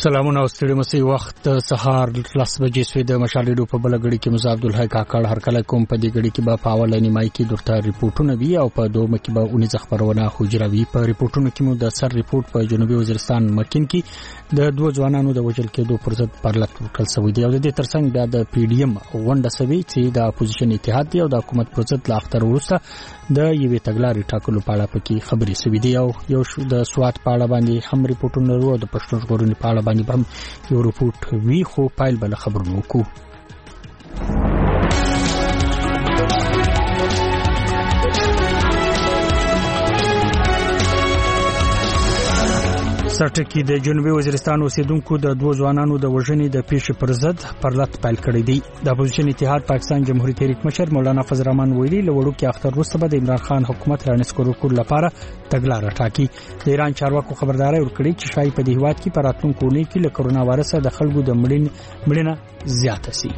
سلامونه او ستړي مسي وخت سهار 10 بجې سوی د مشالېډو په بلګړي کې مصعب عبدالحی کاکړ هر کله کوم په دې غړي کې به په اول نیمای کې درته ریپورتونه وی او په دوه مکه به اونې خبرونه خوجروي په ریپورتونو کې مو د سر ریپورت په جنوبي وزیرستان مکین کې د دوه ځوانانو د وجل کېدو پر ضد پرلط ورکل شوی دی او د دې ترڅنګ بیا د پی ډی ایم غونډه سوي چې د اپوزیشن اتحاد دی او د حکومت پر ضد لا اختر ورسته د یوې تګلارې ټاکلو په اړه پکې خبرې سوي دي او یو د سواد په اړه باندې هم ریپورتونه ورو د پښتون ژغورنې په اړه باندې هم یو ریپورت وی خو پایل بل خبرونه کو سرټکی د جنوبي وزیرستان اوسیدونکو د دوه ځوانانو د وژنې د پیښې پر ضد پرلط پیل کړی دی د اپوزیشن اتحاد پاکستان جمهوریت تحریک مشر مولانا فضل الرحمن ویلي لوړو کې اختر وروسته به د عمران خان حکومت رانسکورو کول لپاره تګلارې ټاکي د ایران چارواکو خبرداري ورکړي چې شای په دې هیواد کې پراتونکو نه کې له کرونا وایرس د خلکو د مړینه زیاته سي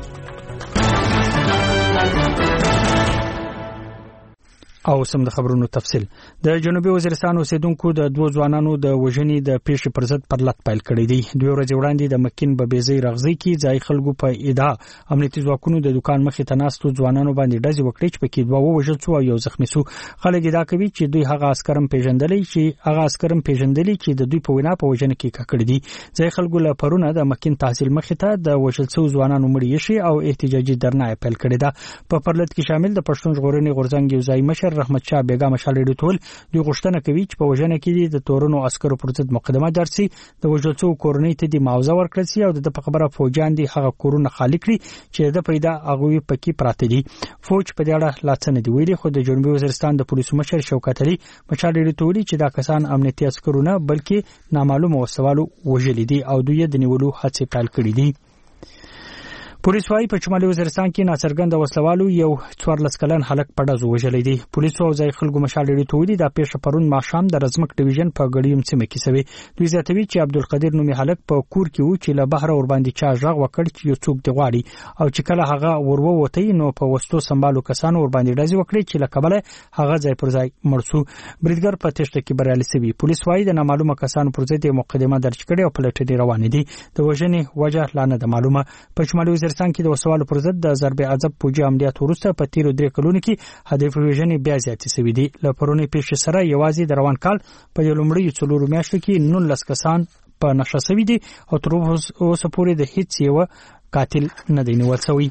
او سم د خبرونو تفصیل د جنوبي وزیرستان اوسیدونکو د دوه ځوانانو د وژنې د پیښې پر ضد پرلط پیل کړی دی دوی ورځ وړاندې د مکین ببيزي رغزي کې ځای خلکو په ادعا امنیتي ځواکونو د دکان مخې ته ناستو ځوانانو باندې ډزې وکړې چې پکې دوه وژل شو او یو زخمی شو خلک ادعا کوي چې دوی هغه عسکرم پیژندلې چې د دوی په وینا په وژنه کې ککړ دي ځای خلکو له پرونه د مکین تحصیل مخې ته د وژل شو ځوانانو مړی شي او احتجاجي درنه پیل کړی دا په پرلط کې شامل د پښتون ژغورنې غورځنګ یو ځای مشر رحمت شاه بیگا مشالېډو ټول دوی غوښتنه کوي چې په وژنه کې د تورونو عسکرو پر ضد مقدمه درسي د وژلڅو کورنۍ ته د معاوضه ورکړل شي او د په خبره فوجان دي هغه کورونه خالی کړي چې د پیدا اغوي پکې پراته دي فوج په دې اړه لاڅنه دی ویلي خو د جنوبي وزیرستان د پولیسو مشر شوکت علي مشالېډو ټول چې دا کسان امنیتي عسکرونه بلکې نامعلومه وسوالو وژل دي او دوی د نیولو هڅې پیل کړې دي پولیس وايي په شمالي وزیرستان کې ناڅرګند وسلوالو یو 14 کلن هلک په ډزو وژلې دي پولیسو او ځای خلکو مشالېډو ټولې د پیښه پرون ماښام د رزمک ډیویژن په غړیم سیمه کې سوي دوی زیاتوي چې عبدالقدیر نومي هلک په کور کې و چې له بهر اور باندې چا ژغ وکړ چې یو څوک دی غواړي او چې کله هغه وروته نو په وستو سمبالو کسانو ور باندې ډزې وکړي چې له کبله هغه ځای پر ځای مرسو بریدګر په تشته کې بریالي سوي پولیس وايي د نامعلومه کسانو پر ضد مقدمه درج کړي او پلټنې روانې دي د وژنې وجه لا نه معلومه په شمالي وزیرستان کې د وسوالو پر ضد د ضرب عذاب پوجي عملیات وروسته په تیرو 3 کلونو کې هدف وژنې بیا زیاتې شوې دي له پرونی پیښې سره یوازې د روان کال په لومړی 4 میاشتو کې 19 کسان په نشه شوي دي او تر اوسه پورې د هیڅ یو قاتل نه دی نیول شوی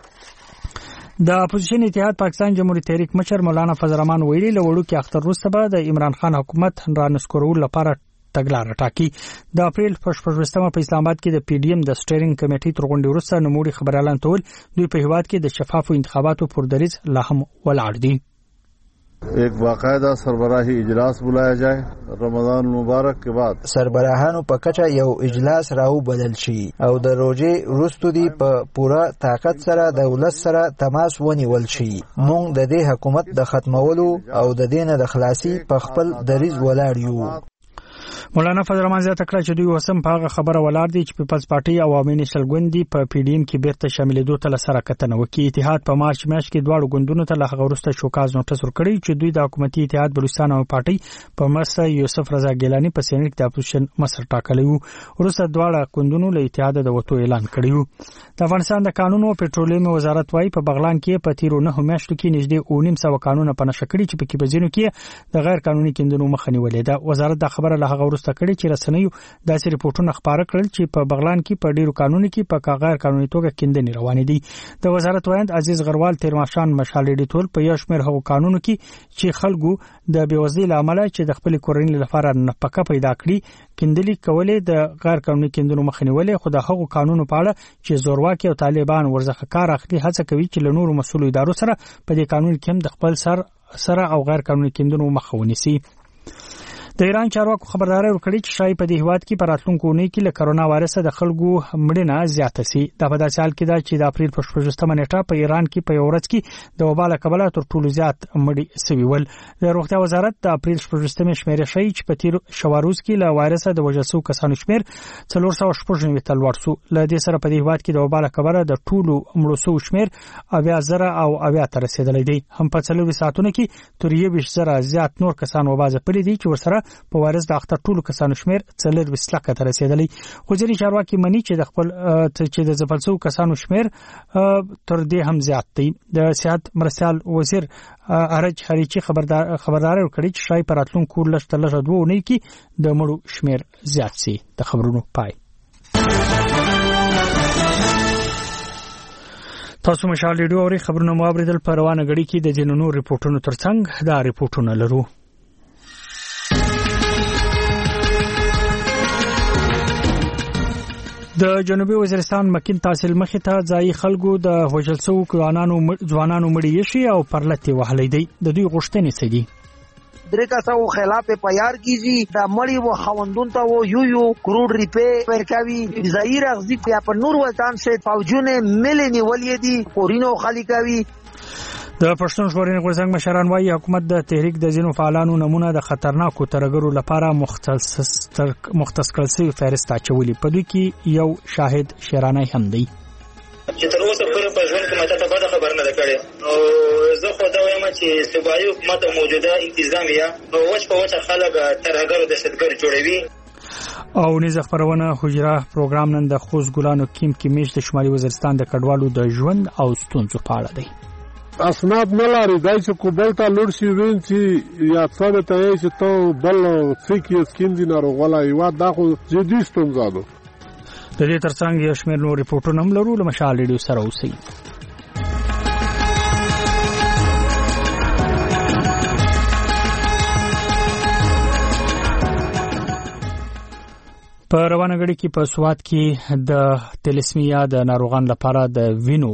د اپوزیشن اتحاد پاکستان جمهوریت تحریک مشر مولانا فضل الرحمن ویلي لوړو کې اختر وروسته به د عمران خان حکومت رانسکورول لپاره تګلارې ټاکي د اپریل په 14مه په اسلام آباد کې د پی ډی ایم د سټیرینګ کمیټې تر غونډې وروسته نوموړي خبر اعلان کول دوی په هیواد کې د شفافو انتخاباتو پر دریز لا هم ولاړ دي एक बाकायदा सरबराही इजलास बुलाया जाए रमजान मुबारक के बाद सरबराहानو په کچه یو اجلاس راو بدل شي او د روزي وروسته دی په پوره طاقت سره دولت سره تماس ونیول شي مونږ د دې حکومت د ختمولو او د دینه د خلاصي په خپل دریز ولاړ یو مولانا فضل الرحمن زیاته کړه چې دوی وسم په هغه خبره ولاړ دي چې پیپلز پارټي او عوامي نېشنل ګوند په پی ډی ایم کې بیرته شاملېدو ته سره کتنه وکړي اتحاد په مارچ میاشت کې دواړو ګوندونو ته له هغه وروسته شوکاز نوټس ورکړی چې دوی د حکومتي اتحاد بلوچستان او پارټي په مرسته یوسف رضا ګیلانی په سینټ د اپوزیشن مشر ټاکلی وو وروسته دواړه ګوندونو له اتحاد د وټو اعلان کړی وو د افغانستان د قانون او پټرولیم وزارت وايي په بغلان کې په تیرو 9 میاشتو کې نږدې 900 قانون په نشه کړی چې په کې بزینو کې د غیر قانوني کیندنو مخه نیولې ده وزارت د خبره له هغه وروسته کړی چې رسنیو داسې ریپورتونه خبره کړل چې په بغلان کې په ډیرو قانوني کې په غیر قانوني توګه کیندنې روانې دي د وزارت وایند عزیز غروال تیرماشان مشالېډو ټول په یو شمېر هغو قانونو کې چې خلکو د بیوزلۍ لامل چې د خپل کورنۍ لپاره نفقه پیدا کړي کیندلې کولې د غیر قانوني کیندنو مخنیولې خو د هغو قانونو په اړه چې زورواکي او طالبان ورزخه کار اخلي هڅه کوي چې له نورو مسؤلو ادارو سره په دې قانون کې هم د خپل سره او غیر قانوني کیندنو مخه ونیسي د ایران چارواکو خبرداري ورکړي چې شای په دې هیواد کې پر راتلونکو اونۍ کې له کرونا وایرس د خلکو مړینه زیاته سي دا په داسې حال کې ده چې د اپریل په 14مه نیټه په ایران کې په یو ورځ کې د وبا له کبله تر ټولو زیات مړي سوي ول د روغتیا وزارت د اپریل 14مه شمیرې ښیي چې په تیر شواروز کې له وایرس د وژل کسانو شمیر 490 ته لوړ شو له دې سره په دې هیواد کې د وبا له کبله د ټولو مړو شمیر 8,000 ته رسیدلی دی هم په 4 ساعتونو کې تر 20,000 زیات نور کسان وبا ځپلي دي چې ورسره په وارث د اختر ټولو کسانو شمیر 24 لکه ته رسیدلی. خو ځینې چارواکي مني چې د خپل چې د ځپل شوو کسانو شمیر تر دې هم زیات دی. د صحت مرستیال وزیر ارج هریچی خبرداري ورکړي چې شاید پر راتلونکو لږ 2 اونۍ کې د مړو شمیر زیات شي. د خبرونو پای. تاسو مشال ریډیو اوري خبرونه مو اوریدل. په روانه غړي کې د جنونو ریپورتونو ترڅنګ دا ریپورتونه لرو. د جنوبي وزیرستان مکین تحصیل مخې ته ځای خلکو د وژل شوو ځوانانو مړی شي او پرلته وهلې دي. د دوی غوښتنې څه دي؟ درکاسو خلاف پیار کیږي د مړی و خوندون ته و یو کروڑ روپے ورکوي. ظاهر اغزی په نور وطن سے فوجونه ملي ولې دي کورینو خالی کوي. د پښتون ژغورنې غورځنګ مشران وايي حکومت د تحریک د ځینو فعالانو نمونه د خطرناکو ترګرو لپاره مختص کړل شوی فهرست اچولي. په دوی کې یو شاهد شیرانی هم دی چې تر اوسه پورې په ژوند کې ماته ته خبر نه ده کړې. او زه خو دا وایم چې صوبایي حکومت او موجوده انتظامیه په وچه خلک ترهګر او دهشتګر جوړوي. او نيزه خبرونه حجره پروګرام نن د خوز ګلانو کیم کې میش د شمالي وزیرستان د کډوالو د ژوند او ستونزو په اړه دی. اسناد نه لري دای چې کوبل ته لور شي وین چې یا څه ته یې چې ته بل فکر سکیندي ناروغلا یو دا خو جدي ستونزه ده. د دې ترڅنګ یو شمېر نور ریپورتونه هم لرو. له مشال ریډیو سره اوسئ. په روانه غړي کې په سواد کې د تلسمیا د ناروغان لپاره د وینو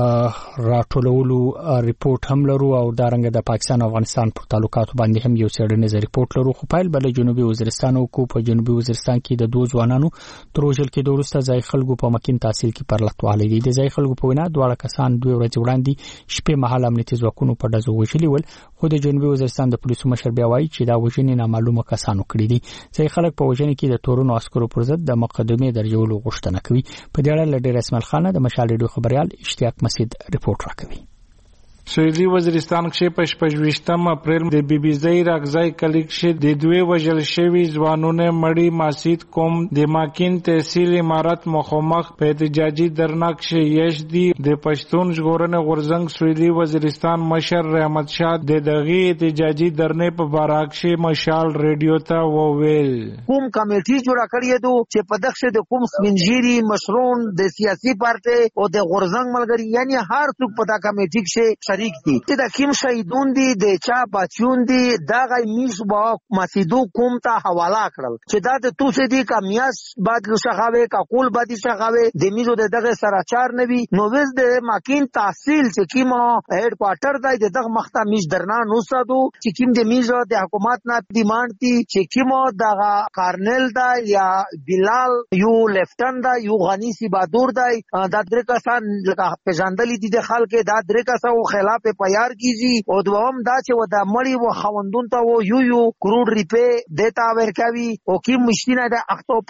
راټولولو ریپورت هم لرو او دا رنګ د پاکستان او افغانستان پر تعلقاتو باندې هم یو څېړنیز ریپورت لرو. خو پایل بل جنوبي وزیرستان او کو په جنوبي وزیرستان کې د 2 ځوانانو تروجل کې د ورسته ځای خلکو په مکین تحصیل کې پرلطواله دي. د ځای خلکو په وینا دواړه کسان 2 ورځې وړاندې شپې مهال امنیتي ځواکونو په ډزو وژلي ول. خو د جنوبي وزیرستان د پولیسو مشر بیا وایي چې دا وژنې نامعلومه کسانو کړې دي. ځای خلک په وژنې کې د تورونو عسکرو پر ضد د مقدمې درجولو غوښتنه کوي. په دې اړه لډیر اسماعیل خان د مشال ریډیو خبريال اشتیاق مسجد ریپورت راکوي. سویلي وزیرستان کې په 28 اپریل د بي بي زی راغزای کلیک شه د 2 وژل شوی ځوانونه مړی ماسید کوم د ماکین تحصیل امارت مخامخ په احتجاجي درناک شه یش دی. د پښتون ژغورنې غورځنګ سویلي وزیرستان مشر رحمت شاه د دغه احتجاجي درنې په بارک شه مشال ریډیو ته وویل کوم کمیټي جوړه کړې ده چې په دغه د کوم سپینجيري مشرون د سیاسي پارټي او د غورځنګ ملګری یعنی هر څوک په دا کمیټي کې شریک دي. چې د کوم شهیدون دي د چا بچون دي دا غي میش با مسیدو کوم ته حواله کړل چې دا د توسه دي کمیاس بعد لشخاوي کاکول بعد شخاوي د میزو دغه سراچار نوي نو وز د ماکین تحصیل چې کیما هډ کوارټر دی دغه مخته میش درنا نو سادو چې کیم د میزو د حکومت نه ډیماند دي چې کیما دغه کارنل دا یا بلال یو لیفټن دا یو غنی سی بادور دی دا درې کسان لکه پېژندلې دي د خلک دا درې کسان خلاف پیار کیږي او دوام دا چې و د مړی و خوندون ته و یو کروڑ روپے دیتا ورکوي او کی مشتینه د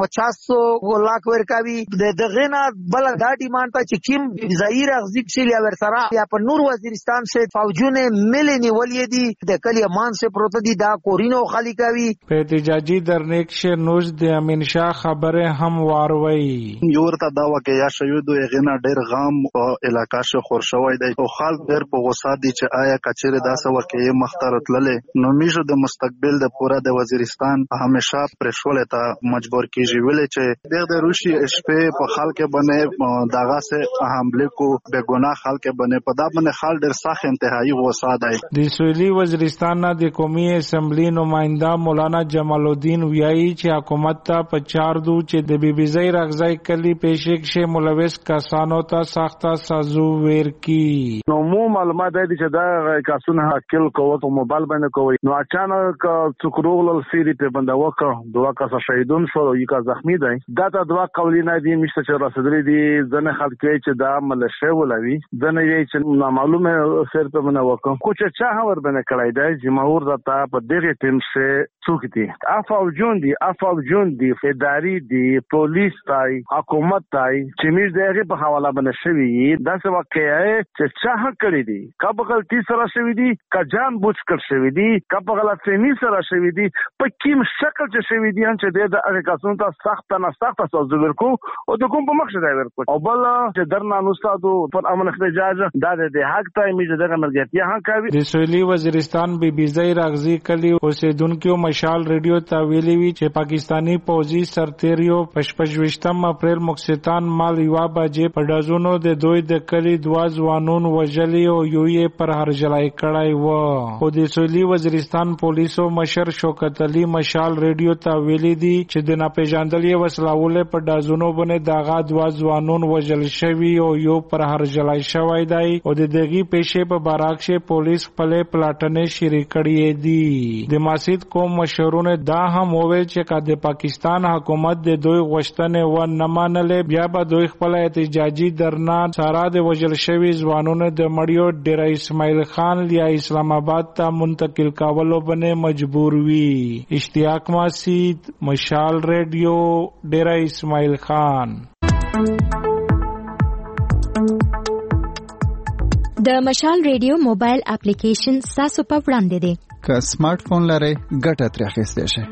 850 لاک ورکوي دغه نه بل دا ډیماند ته چې کیم ظاهر اغزی شلی ور سره یا په نور وزیرستان سے فوجونه ملي ولې دي د کلی امان سے پروت دي دا کورینو خالی کوي. په احتجاجي درنیک شه نوز د امین شاه خبره هم واروي یورته دا واقعیا شوی دوی غنا ډیر غام او علاقې شو خورشوي دی او خلک ډیر په غوسه دي چې آیا کچېره داسه ورکه مختارت للې نو میژه د مستقبل د پورا د وزیرستان همیشه پرشولې ته مجبور کیږي ولې چې د روسي شپې په خلک باندې داغه سه حمله کو به ګناه خلک باندې په دا باندې خال ډیر سخت انتهایی غوسه دی. د سویلي وزیرستان نه د قومي اسمبلی نمائنده مولانا جمال الدین ویایي چې حکومت ته په چار دو چې د بي بي زی راغزای کلی پېښې کې ملوث کسانو ته سخته سزا ورکړي. نو مو معلومات دي چې دا کاسونه حاکل کوو په موبایل باندې کوي نو اچانک څوکروغل سری په بنده وکړ دوه کس شهیدون شو یو کس زخمی دي دا ته دوه قولینا دي مشته چې رسیدلې دي ځنه خلک چې دا ملشه ولوي ځنه یې چې نامعلومه سر په بنده وکړ کو چې چا هور باندې کړای دی جمهور دتا په دغه ټیم سره څوک دي افاوجون دي اداري دي پولیس تای حکومت تای چې موږ دغه په حواله باندې شوی دا څه واقعي چې چا کړی شوی دي کا په غلطي سره شوی دي کا جان بوجھ کر شوی دي کا په غلط فهمي سره شوی دي په کوم شکل چې شوی دي چې د اړیکاسونو ته سخت نه سخت تاسو ورکو او د کوم په مخ شته ورکو او بل چې درنا نوستادو پر امن احتجاج د حق ته میجه دغه ملګرتیا ها کوي د سویلي وزیرستان بی بی زئی راغزی کلی اوسیدونکو مشال ریډیو ته ویلي وی چې پاکستانی پوځي سرتیریو پشپشوشتم اپریل مکستان مال یوا باجې په ډازونو د دوی د کلی دوا ځوانون وجلی او یوې پر هرجلای کړای و خو د سویلي وزیرستان پولیسو مشر شوکت علي مشال ریډیو ته ویلي دي چې د ناپېژندلې وسلاولې په ډازونو باندې داغه دوا ځوانون وجل شوی او یو پر هرجلای شوی دی او د دغه پیښې په باراکشه پولیس خپل پلاټنې شریک کړي دي د ماسید قوم مشرونه دا هم وویل چې د پاکستان حکومت د دوی غوښتنې و نه منلې بیا به دوی خپل احتجاجي درنا سارا د وجل شوی ځوانونو د مړیو ډیر اسماعیل خان لیا اسلام آباد ته منتقل کولو باندې مجبور وی اشتیاق ماسید مشال ریډیو ډیر اسماعیل خان د مشال ریډیو موبایل اپلیکیشن تاسو په وړاندې دی که سمارټ فون لرئ ګټه ترې اخیستی شئ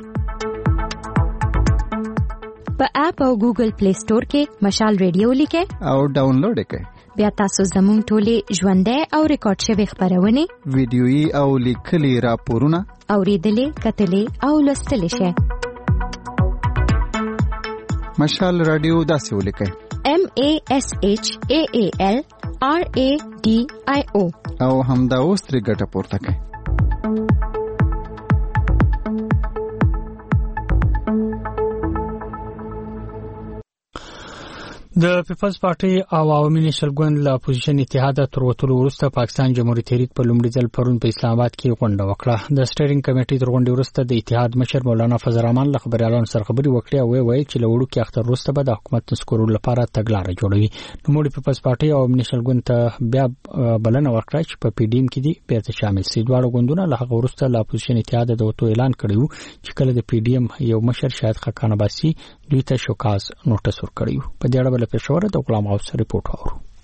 په اپ او ګوګل پلی سٹور کې مشال ریډیو لیکئ او ډاونلوډ یې کړئ بیا تاسو زموږ ټولې ژوندۍ او ریکارډ شوي خپرونې ویډیويي او لیکلي راپورونه اورېدلې کتلې او لوستلی شئ مشال رادیو داسې ولیکئ MASHAAL RADIO او همدا اوس ترې ګټه پورته کړئ د پیپلز پارټي او عوامي نېشنل ګوند له اپوزیشن اتحاد تر وتلو وروسته پاکستان جمهوریت تحریک په لومړي ځل پرون په اسلام آباد کې غونډه وکړه د سټیرینګ کمیټې تر غونډې وروسته د اتحاد مشر مولانا فضل الرحمن له خبريالانو سره خبرې وکړې او ویل چې له وړوکي اختر وروسته به د حکومت نسکورولو لپاره تګلارې جوړوي نو موږ پیپلز پارټي او عوامي نېشنل ګوند ته بیا بلنه ورکړه چې په پی ډی ایم کې دي بیرته شامل شي دواړه ګوندونه له هغه وروسته له اپوزیشن اتحاد د وټو اعلان کړی چې کله د پی ډی ایم یو مشر شاهد خاقان عباسي دوی ته شوکاز نوټس ورکړی په دې اړه بل پېښور د غلام غوث رپورټ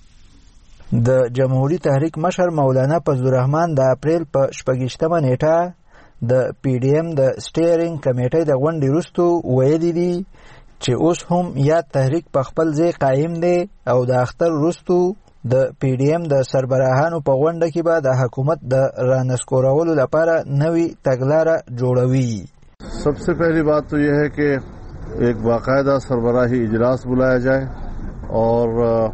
اورو د جمهوریت تحریک مشر مولانا فضل الرحمن د اپریل په 28مه نیټه د پی ډی ایم د سټیرینګ کمیټې د غونډې وروسته ویلي دي چې اوس هم یا تحریک په خپل ځای قائم دی او د اختر وروسته د پی ډی ایم د سربراهانو په غونډه کې به د حکومت د رانسکورولو لپاره نوې تګلاره جوړوي सबसे पहली बात तो यह है कि एक बाकायदा सरबराही इजलास बुलाया जाए और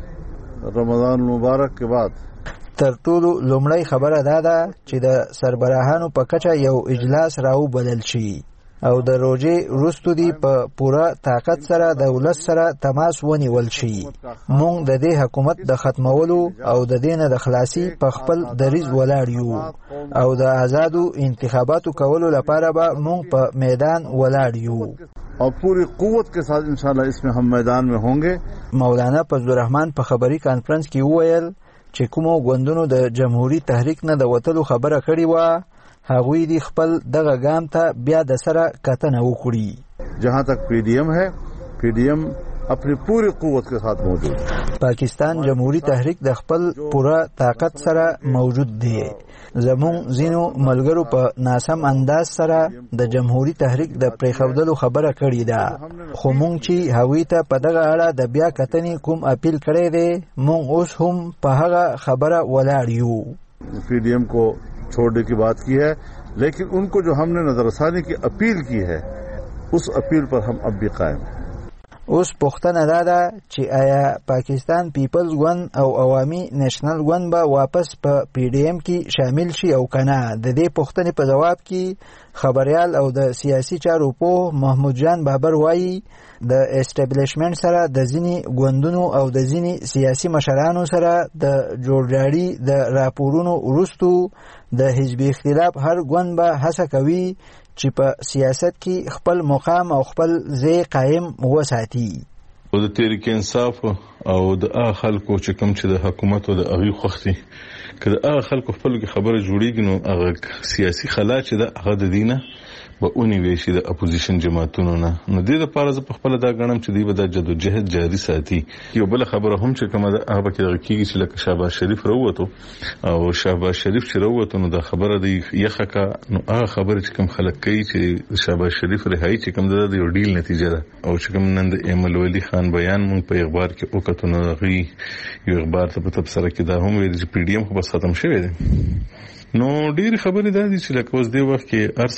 रमजान मुबारक के बाद تر ټولو لومړی خبره دا ده چې د سربراهانو په کچه یو اجلاس راو بدل شي او د روزې وروسته دی په پوره طاقت سره د ولس سره تماس ونیول شي مونږ د دې حکومت د ختمولو او د دې نه د خلاصي په خپل دریځ ولاړ یو او د آزادو انتخاباتو کولو لپاره به مونږ په میدان ولاړ یو और पूरी قوت के साथ इंशाल्लाह इसमें हम मैदान में होंगे مولانا فضل الرحمن په خبري کانفرنس کې وویل چې کومو ګوندونو د جمهوریت تحریک نه د وتلو خبره کړې و هغوی دی خپل دغه ګام ته بیا د سره کتنه وکړي जहां तक पीडीएम है पीडीएम अपनी पूरी قوت के साथ موجود پاکستان جمهوریت تحریک د خپل پوره طاقت سره موجود دی زمون زینو ملګرو په ناسم انداز سره د جمهوریت تحریک د پریخودلو خبره کړې ده خو مونږ چې هوی ته په دغه اړه د بیا کتنې کوم اپیل کړی دی مونږ اوس هم په هغه خبره ولاړ یو पीडीएम को छोड़ने की बात की है लेकिन उनको जो हमने नजरसानी की अपील की है उस अपील पर हम अब भी कायम हैं اوس پوښتنه دا ده چې آیا پاکستان پیپلز ګوند او عوامي نېشنل ګوند به واپس په پی ډی ایم کې شامل شي او کنه د دې پوښتنې په جواب کې خبريال او د سیاسي چارو په محمود جان بابر وایي د اسټابلیشمنت سره د ځینی ګوندونو او د ځینی سیاسي مشرانو سره د جوړجاړي د راپورونو وروسته د حزب اختلاف هر ګوند به هڅه کوي چې په سیاست کې خپل مقام او خپل ځای قائم وساتي او د تحریک انصاف او د خلکو چې کوم چې د حکومت او د اغي خوختي کله خلکو خپل خبره جوړیږي نو هغه سیاسي خلا چې د هغه د دینه به اونې شي د اپوزیشن جماعتونو نه. نو دې لپاره زه په خپل دا غنم چې دوی به د جدوجہد جاري ساتي. یو بل خبره هم چې کومه ده هغه کې کېږي چې لکه شهباز شریف راووتو او شهباز شریف چې راووتو نو دا خبره دی یخه کا نو هغه خبره چې کوم خلک کوي چې شهباز شریف رهایی چې کوم د یو ډیل نتیجه ده او چې کوم نن د ایمل ولی خان بیان مونږ په اخبار کې وکړو نو غي یو اخبار ته په تبصره کې دا هم ویل چې پی ډی ایم خو بس ختم شوی دی. نو ډېری خبرې دا دي چې لکه اوس دې وخت کې هر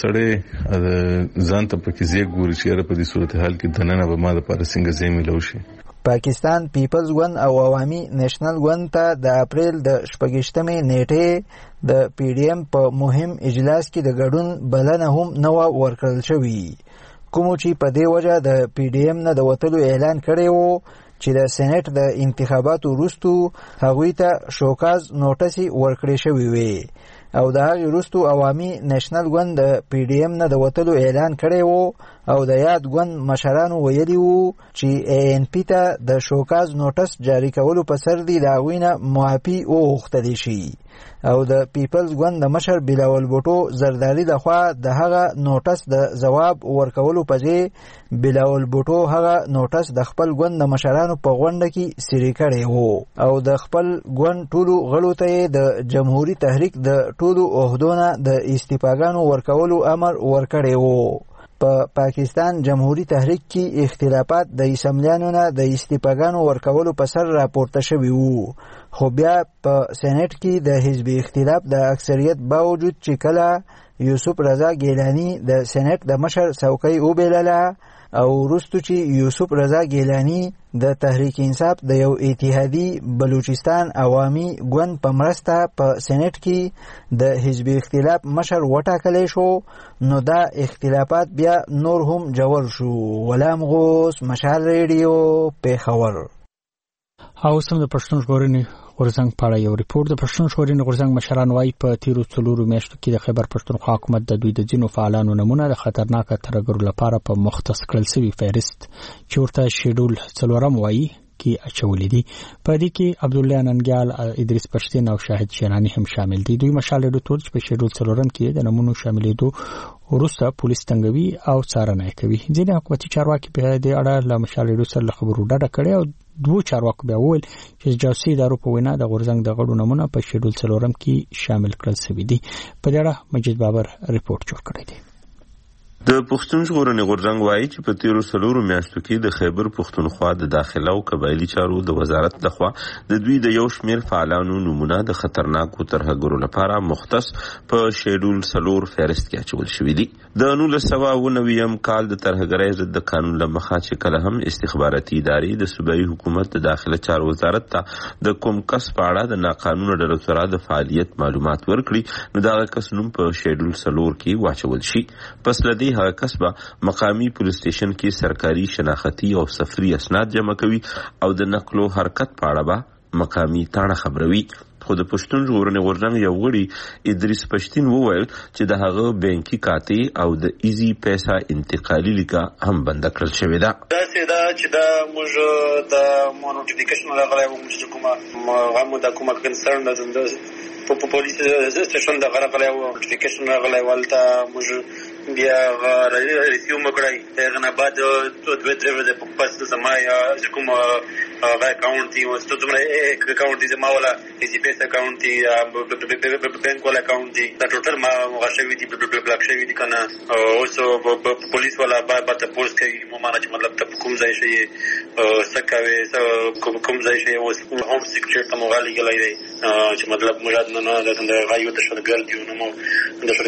سړی ځان ته پکې ځای ګوري چې په دې صورتحال کې دننه به ما د پاره څنګه ځای ملو شي. پاکستان پیپلز ګوند او عوامي نېشنل ګوند ته د اپریل د 28مې نیټې د پی ډی ایم په مهم اجلاس کې د ګډون بلنه هم نه ورکړل شوې، کوم چې په دې وجه د پی ډی ایم نه د وتلو اعلان کړی و چې د سېنات د انتخاباتو وروسته هغوی ته شوکاز نوټس ورکړی شوی وي او د هغې وروسته عوامي نېشنل ګوند د پی ډی ایم نه د وتلو اعلان کړی و او د یاد ګوند مشرانو ویلي وو چې ای ان پی ته د شوکاز نوټس جاری کولو په سر دي د هغوی نه معافي وغوښتلی شي او د پیپلز ګوند د مشر بلاول بوټو زرداري لخوا د هغه نوټس د ځواب ورکولو په ځای بلاول بوټو هغه نوټس د خپل ګوند د مشرانو په غونډه کې سری کړی وو او د خپل ګوند ټولو غړو ته د جمهوریت تحریک د ټولو عہدونو د استعفاګانو ورکولو امر ورکړی وو. په پاکستان جمهوریت تحریک کې اختلافات د اسمبلیانو نه د استعفاګانو ورکولو په سر راپورته شوي وو، خو بیا په سېنات کې د حزبي اختلاف د اکثریت باوجود چې کله یوسف رضا ګیلانی د سېنات د مشر څوکۍ وبلله او وروسته چې یوسف رضا ګیلانی د تحریک انصاف د یو اتحادي بلوچستان عوامي ګوند په مرسته په سېنات کې د حزبي اختلاف مشر وټاکلی شو نو دا اختلافات بیا نور هم جوړ شو. غلام غوث، مشال ریډیو، پیښور. او سم د پښتون ژغورنې غورځنګ په اړه یو ریپورت. د پښتون ژغورنې غورځنګ مشران وايي په تیرو 4 میاشتو کې د خیبر پښتونخوا حکومت د دوی د ځینو فعالانو نمونه د خطرناک ترهګرو لپاره په مختص کړل شوی فهرست چې ورته شیډول 4 وایي کې اچولې دي. په دې کې عبدالله ننګیال، ادریس پښتین او شاهد شینانی هم شامل دي. دوی مشال ډوټور چې په شیډول 4 کې د نمونو شاملېدو وروسته پولیس تنګوي او څارنه کوي. ځینې حکومتي چارواکي په دې اړه له مشال ډوټور سره خبرو ډډه کړې او دوه چارواکو بیا وویل چې جاسوسي ادارو په وینا د غورځنګ د غړو نمونه په شیډول 4 کې شامل کړل شوی دي. په دې اړه مجید بابر ریپورت جوړ کړی دی. د پښتون ژغورنې غورځنګ وایي چې په تیرو 4 میاشتو کې د خیبر پښتونخوا د داخله او قبایلی چارو د وزارت لخوا د دوی د یو شمېر فعالانو نمونه د خطرناکو ترهګرو لپاره مختص په شیډول 4 فهرست کې اچول شوي دي. د 1999 کال د ترهګرۍ ضد د قانون له مخه چې کله هم استخباراتي ادارې د صوبایي حکومت د داخله چارو وزارت ته د کوم کس په اړه د ناقانونه ډلو سره د فعالیت معلومات ورکړي نو دغه کس نوم په شیډول 4 کې واچول شي. پس لدی هغه کس به مقامی پولیس سټیشن کې سرکاري شناختی او سفري اسناد جمع کوي او د نقل او حرکت په اړه به مقامی تاڼه خبروي. خو د پښتون ژغورنې غورځنګ یو غړي ادریس پښتین وویل چې د هغه بانکي کاتی او د ایزي پیسې انتقالي لیکه هم بند کړل شوې ده. دا چې دا موږ د نوټیفیکیشن راغلی و چې کومه د کومه کنسرن د پولیس سټیشن د راغلی و نوټیفیکیشن راغلی ولته موږ بیا ریسیو مکړای هغه بعد دوه درې ورځې پس زما کوم هغه اکاونټ دی او ستاسو مې اکاونټ دی زما ولا ایزي پیس اکاونټ دی بانک ولا اکاونټ دی دا ټوټل ما غشوي دي بلاک شوی دي کنه او سو پولیس ولا بعد تاسو کوي مو مانه چې مطلب ته کوم ځای شي سکاوي کوم ځای شي او هوم سیکریټ ته مغالي غلای دی چې مطلب مراد نه د غایو د شرګر دی نو د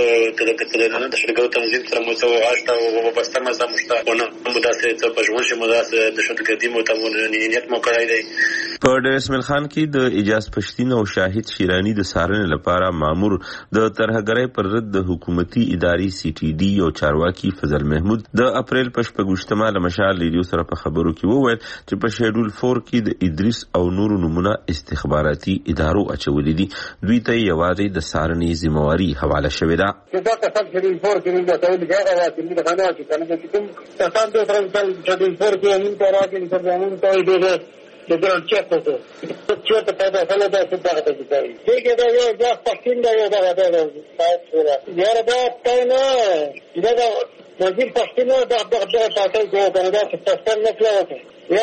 شرکتو د شرکتو تنظیم سره مو څو غاشته او بسته مزه مشتاقونه مداسه ته پښون شي مداسه د شرکتي مو ته نیت مو کړای دی. په ډیر اسماعیل خان کې د اجاز پښتین او شاهد شیرانی د سارنې لپاره مامور د ترهګرۍ پر ضد د حکومتي ادارې سی ټي ډي او چارواکي فضل محمود د اپریل په 28مه له مشال ریډیو سره په خبرو کې وویل چې په شیډول 4 کې د ادریس او نورو نمونه استخباراتي ادارو اچولې دي. دوی ته یوازې د سارنې ذمہواری حواله شوې ده. دا کسب شیډول 4 کې موږ ته ولې هغه چې موږ غواړو چې کوم کسان د شیډول 4 کې موږ راځي چې موږ ته د ګران چک وته چې ته پیدا کړل دا څه دغه ته کوي دغه دا یو ځا پښتون دا یو دا تاسو یاره دا نه دا وزیر پښتون دا پاتې کوي دا چې پښتون نه کلاوته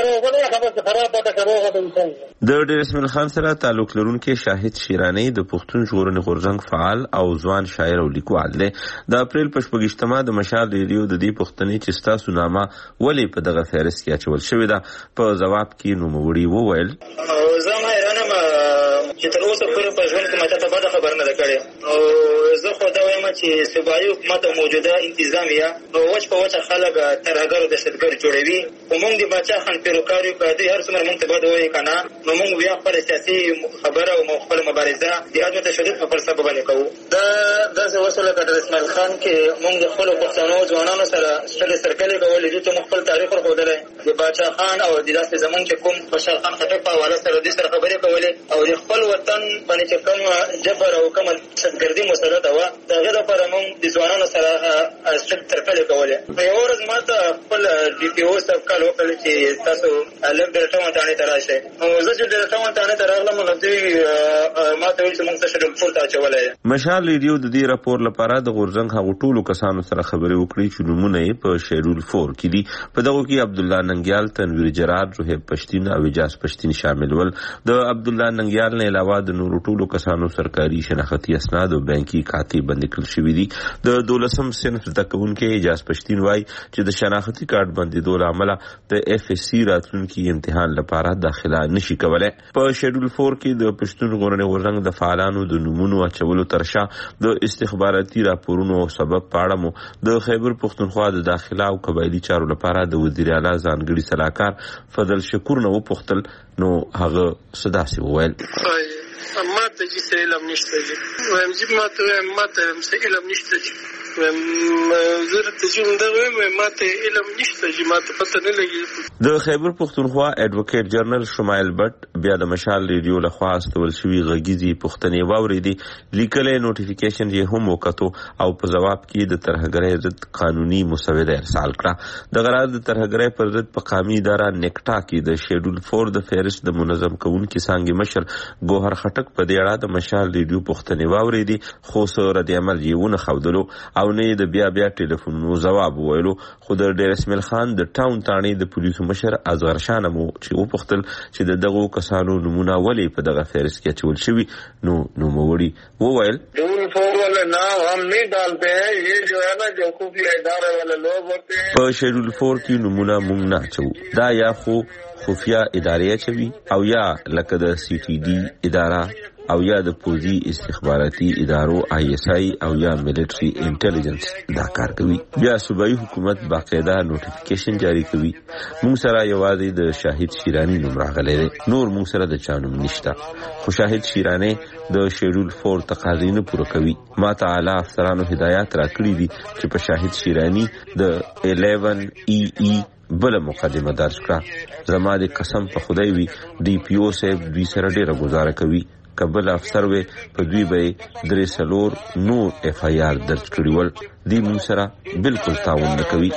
د ډیر اسماعیل خان سره تعلق لرونکي شاهد شیرانی د پښتون ژغورنې غورځنګ فعال او ځوان شاعر او لیکوال دی. د اپریل په 28مه د مشال ریډیو د دې پوښتنې چې ستاسو نامه ولې په دغه فهرست کې اچول شوې ده په ځواب کې نوموړي وویل زه ما حیرانم چې تر اوسه پورې په ژوند کې ماته ته بده خبر نه ده کړې او زه خو دا وایم چې صوبایي حکومت او موجوده انتظامیه وچ په وچه خلک ترهګر او دهشتګر جوړوي خو موږ د باچا خان پیروکار یو که دوی هر څومره موږ ته بد ووایي که نه نو موږ بیا خپله سیاسي خبره او خپله مبارزه د عدم تشدد په فلسفه باندې کوو. دا داسې وسو لکه د اسماعیل خان کې موږ د خپلو پښتنو ځوانانو سره ستړې سرکلې کولې دوی ته موږ خپل تاریخ ورښودلی د باچا خان او د داسې زمونږ چې کوم خوشحال خان خټک په حواله سره دوی سره خبرې کولې او د خپل وطن باندې چې کوم جبر او کومه دهشتګردي مسلطه وه د هغې لپاره موږ د ځوانانو سره ستړې سرکلې کولې. یوه ورځ ما ته خپل ډي پي او صاحب کال وکړل چې تاسو لږ ډېرټه ونتانې ته راشئ نو زه چې ډېرټه ونتانې ته راغلم نو دوی ما ته ویل چې موږ ته شډول فور ته اچولی دی. مشال ریډیو د دې راپور لپاره د غورځنګ هغو ټولو کسانو سره خبرې وکړي چې نومونه یې په شیډول فور کې دي. په دغو کې عبدالله ننګیال، تنویر جرار، روحیب پشتین او اجاز پشتین شامل ول. د عبدالله ننګیال نه علاوه د نورو ټولو کسانو سرکاري شناختی اسناد او بانکي کاتی بند کړل شوي دي. د 12م صنف زده کوونکی اجاز پشتین وایي چې د شناختی کارت بندېدو له امله د اف اس سی راتلونکي امتحان لپاره داخله نشي کولای. په شیډول فور کې د پښتون ژغورنې غورځنګ د فعالانو د نومونو اچولو تر شا د استخباراتي راپورونو او سبب په اړه مو د خیبر پښتونخوا د داخله او قبایلي چارو لپاره د وزیر اعلی ځانګړي سلاکار فضل شکور نه وپوښتل نو هغه څه داسې وویل ما ته چې علم نشته دي وایم چې ما ته علم نشته دي زه ته چې دا وایم ما ته علم نشته چې ما ته پته نه لګي. د خیبر پښتونخوا ایډوکیټ جنرال شمایل بټ بیا د مشال ریډیو لخوا استول شوي غږیزي پوښتنې واورېدې. لیکلی نوټیفیکیشن یې هم وکتو او په ځواب کې د ترهګرۍ ضد قانوني مسوده ارسال کړه. دغه راز د ترهګرۍ پر ضد په قامي اداره نیکټا کې د شیډول فور د فهرست د منظم کوونکي څانګې مشر ګوهر خټک په دې اړه د مشال ریډیو پوښتنې واورېدې خو څه رد عمل یې ونه ښودلو او نه یې د بیا ټلیفونونو ځواب وویلو. خو د ډیر اسماعیل خان د ټاون تاڼې د پولیسو مشر اصغر شاه مو چې وپوښتل چې د دغو کسانو نومونه ولې په دغه فهرست کې اچول شوي نو نوموړي وویل په شیډول فور کې نومونه موږ نه اچوو. دا یا خو خفیه ادارې اچوي او یا لکه د سی ټي ډي اداره او یا د پوځي استخباراتي ادارو آی اس آی او یا ملټري انټيليجنس دا کار کوي. بیا صوبایي حکومت باقاعده نوټیفیکیشن جاری کوي. موږ سره یوازې د شاهد شیرانی نوم راغلی دی نور موږ سره د چا نوم نشته. خو شاهد شیرانی د شیډول فور تقاضې نه پوره کوي. ما ته اعلی افسرانو هدایت راکړي دي چې په شاهد شیرانی د 11 بل مقدمه درج کړه. زما د قسم په خدای وي ډي پی او صاحب دوی سره ډیره گزاره کوي. کبل افسر وې په دوی به 3 نور اف آی آر درج کړي ول. دی موږ سره بالکل تعاون نه کوي.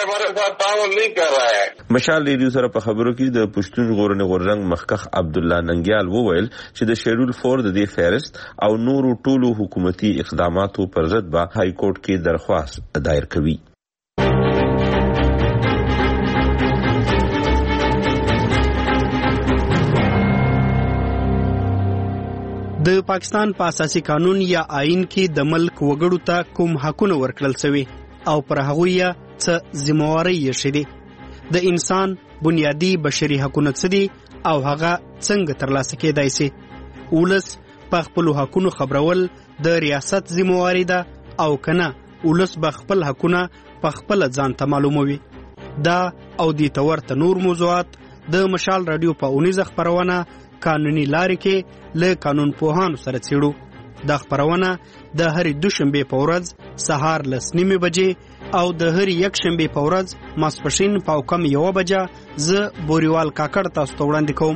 مشال ریډیو سره په خبرو کې د پښتون ژغورنې غورځنګ مخکښ عبدالله ننګیال وویل چې د شیډول فور د دې فهرست او نورو ټولو حکومتي اقداماتو پر ضد به های کورټ کې درخواست دایر کوي. د پاکستان په اساسي قانون یا آئین کې د ملک وګړو ته کوم حقونه ورکړل شوي او پر هغوی څه ذمہواری یې شوي. د انسان بنیادی بشري حقونه څه دي او هغه څنګه ترلاسه کېدای شي. ولس په خپل حقونو خبرول د ریاست ذمہواری ده او کنه ولس به خپل حقونه په خپل ځان ته معلوموي. دا او د تورته نور موضوعات د مشال رادیو په اونیزه خبرونه قانوني لارې کې له قانون پوهانو سره څېړو. دا خبرونه د هرې دوشنبې په ورځ سهار 9:30 بجې او د هرې یکشنبې په ورځ ماسپښین په کم 1 بجه زه بوریوال کاکړ تاسو ته وړاندې کوم.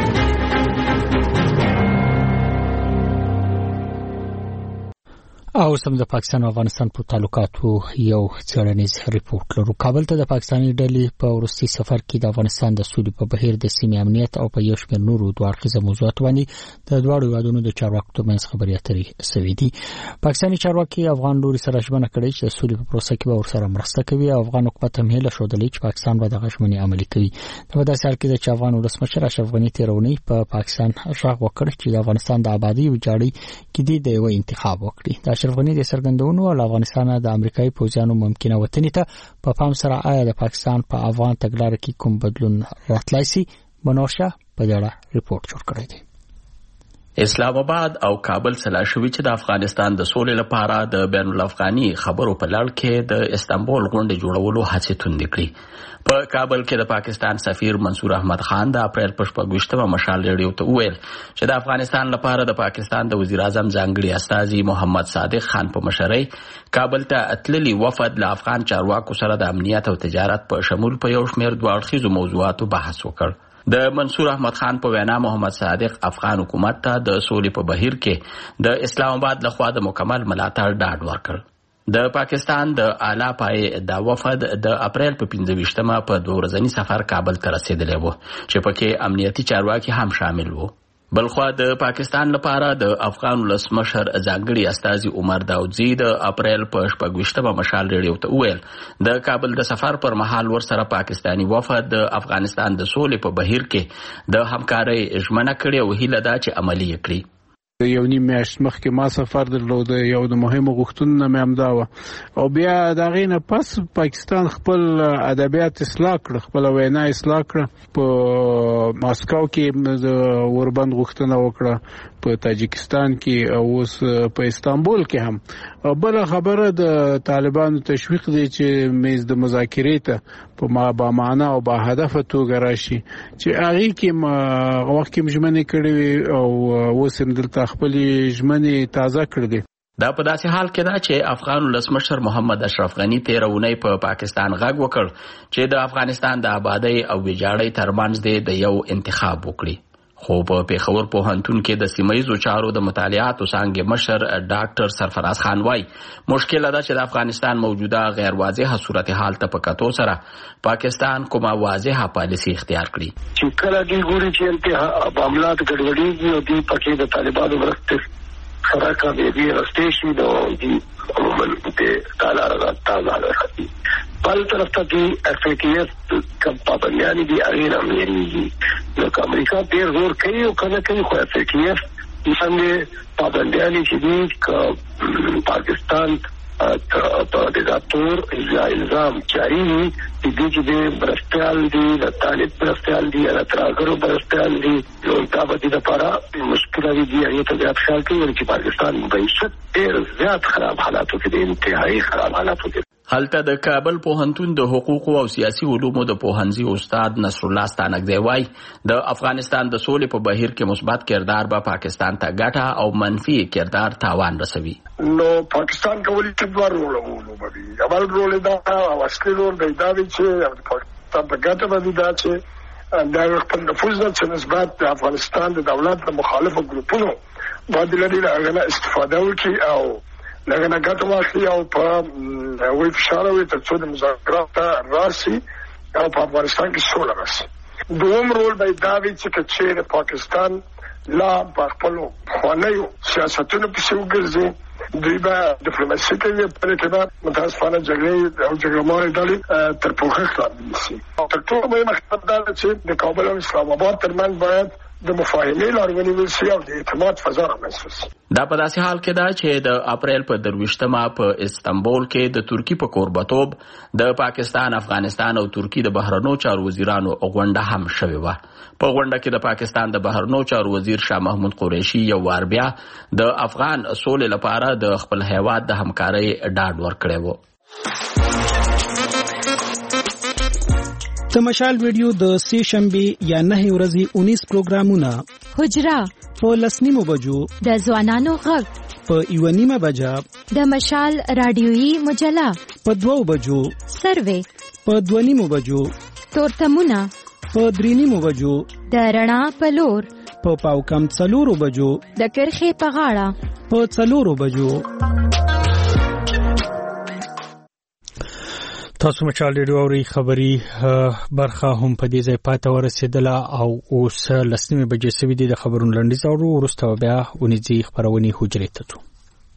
او اوس هم د پاکستان او افغانستان په تعلقاتو یو څېړنیز ریپورت لرو. کابل ته د پاکستاني ډلې په وروستي سفر کې د افغانستان د سولې په بهیر د سیمې امنیت او په یو شمېر نورو دوه اړخیزه موضوعاتو باندې د دواړو هیوادونو د چارواکو ترمنځ خبرې اترې شوې دي. پاکستاني چارواکي افغان لوري سره ژمنه کړې چې د سولې په پروسه کې به ورسره مرسته کوي او افغان حکومت هم هیله ښودلې چې پاکستان به دغه ژمنې عملي کوي. په داسې حال کې چې افغان ولسمشر اشرف غني تېرونی په پاکستان غږ وکړ چې د افغانستان د آبادی ویجاړي کې د یو انتخاب وکړي. د اشرف غني د سرګندونو او افغانستان د امریکایي پوځیانو ممکنه وطني ته په پام سره آیا د پاکستان په افغان تګلارې کې کوم بدلون راتلای شي؟ بنورشاه په دې اړه ریپورت جوړ کړی دی. اسلام آباد او کابل سلا شوی چې د افغانستان د سولې لپاره د بین الافغاني خبرو په لړ کې د استانبول غونډې جوړولو هڅې توندې کړې. په کابل کې د پاکستان سفیر منصور احمد خان د اپریل په 26مه مشال ریډیو ته وویل چې د افغانستان لپاره د پاکستان د وزیر اعظم ځانګړي استازي محمد صادق خان په مشرۍ کابل ته اتللی وفد له افغان چارواکو سره د امنیت او تجارت په شمول په یو شمېر دوه اړخیزو موضوعاتو بحث وکړ. د منصور احمد خان په وینا محمد صادق افغان حکومت ته د سولې په بهیر کې د اسلام آباد لخوا د مکمل ملاتړ ډاډ ورکړ. د پاکستان د اعلی پای د وفد د اپریل په 25مه په 2 ورځنی سفر کابل ته رسیدلی و چې پکې امنیتي چارواکي هم شامل وو. بلخوا د پاکستان لپاره د افغان ولسمشر ځانګړي استازي عمر داودزي د اپریل په 26مه مشال ریډیو ته وویل د کابل د سفر پر مهال ورسره پاکستاني وفد د افغانستان د سولې په بهیر کې د همکارۍ ژمنه کړې او هیله ده چې عملي یې کړي. یو نیم میاشت مخکې ما سفر درلود، یو د مهمو غوښتنو نه مې همدا وه او بیا د هغې نه پس پاکستان خپل ادبیات اصلاح کړه، خپله وینا اصلاح کړه. په ماسکو کې د اوربند غوښتنه وکړه، په تاجکستان کې او اوس په استانبول کې هم. بله خبره د طالبانو تشویق دی چې میز د مذاکرې ته په با معنا او با هدفه توګه راشي چې هغې کې وخت کې ژمنې کړې وي او اوس هم دلته خپلې ژمنې تازه کړې. دا په داسې حال کې ده چې افغان ولسمشر محمد اشرف غني تېرونی په پاکستان غږ وکړ چې د افغانستان د آبادۍ او ویجاړۍ ترمنځ د یو انتخاب وکړي. خو په پیښور پوهنتون کې د سیمه‌ییزو چارو د مطالعاتو څانګې مشر ډاکټر سرفراز خان وایي مشکل ده چې د افغانستان موجوده غیر واضحه صورتحال ته په کتو سره پاکستان کومه واضحه پالیسي اختیار کړي. چې کله دوی ګوري چې انتها معاملات ګډوډېږي او دوی پکې د طالبانو مرستې سره کامیابي راسته شي نو دوی عموما د کالاره تازه راځي. بل طرف ته دی افریقیت کم پابندیانی دی اغیر امریکی لکه امریکا دیر زور کوي او کنه کوي خو افریقیت څنګه پابندیانی چې دی پاکستان په دغه تور الزام جاری دی چې د برستال دی د طالب برستال دی د تراګرو برستال دی نو دا به د لپاره مشکل دی هغه ته ځات خیال کوي چې پاکستان معیشت ډېر زیات خراب حالاتو کې دی، انتهایی خراب حالاتو کې. هلته د کابل پوهنتون د حقوقو او سیاسي علومو د پوهنځي استاد نصر الله ستانکزی وایي د افغانستان د سولې په بهیر کې مثبت کردار به پاکستان ته ګټه او منفي کردار تاوان رسوي. نو پاکستان کولی چې دوه رول ولوبوي. اول رول دا او اصلي رول دا دی چې پاکستان په ګټه باندې دا چې دا خپل نفوذ چې نسبت د افغانستان د دولت د مخالفو ګروپونو باندې لري هغه استفاده وکړي او لکه ګټه واخلي او په وی فشار وي تر څو د مذاکرات راسي او په افغانستان کې سوله راسي. دوم رول به دا وي چې چېرې پاکستان لا په خپلو پخوانیو سیاستونو پسې وګرځي، دوی به ډیپلوماسي کوي، پرې کې به متاسفانه جګړې او جګړهمارې ډلې تر پوښښ لاندې نیسي. تر ټولو مهمه خبره دا ده چې د کابل او اسلام آباد ترمنځ باید د مفاهمې لار ونیول شي او د اعتماد فضا رامنځته شي. دا په داسې حال کې ده چې د اپریل په 23مه په استانبول کې د ترکی په کوربتوب د پاکستان، افغانستان او ترکی د بهرنیو چارو وزیرانو غونډه هم شوې وه. په غونډه کې د پاکستان د بهرنیو چارو وزیر شاه محمود قریشي یو وار بیا د افغان سولې لپاره د خپل هیواد د همکارۍ ډاډ ورکړی و. د مشال ویډیو د سې شنبه یا 9 ورځې 19 پروګرامونه: حجره په 10:30 بجو، د ځوانانو غږ په 1:30 بجه، د مشال رادیويي مجله په 2 بجو، سروې په 2:30 بجو، تورتمونه په 3:30 بجو، د رڼا په لور په پاو کم 4 بجو، د کرخې په غاړه په 4 بجو. تاسو مچال ریډیو اوري خبري برخه هم په دې ځای پاتې ورسېدله او اوس لسنیمه بجې سوي دي. د خبرونو لنډیز اورو وروسته بیا ونیځي خبرونې حجرې ته ځو.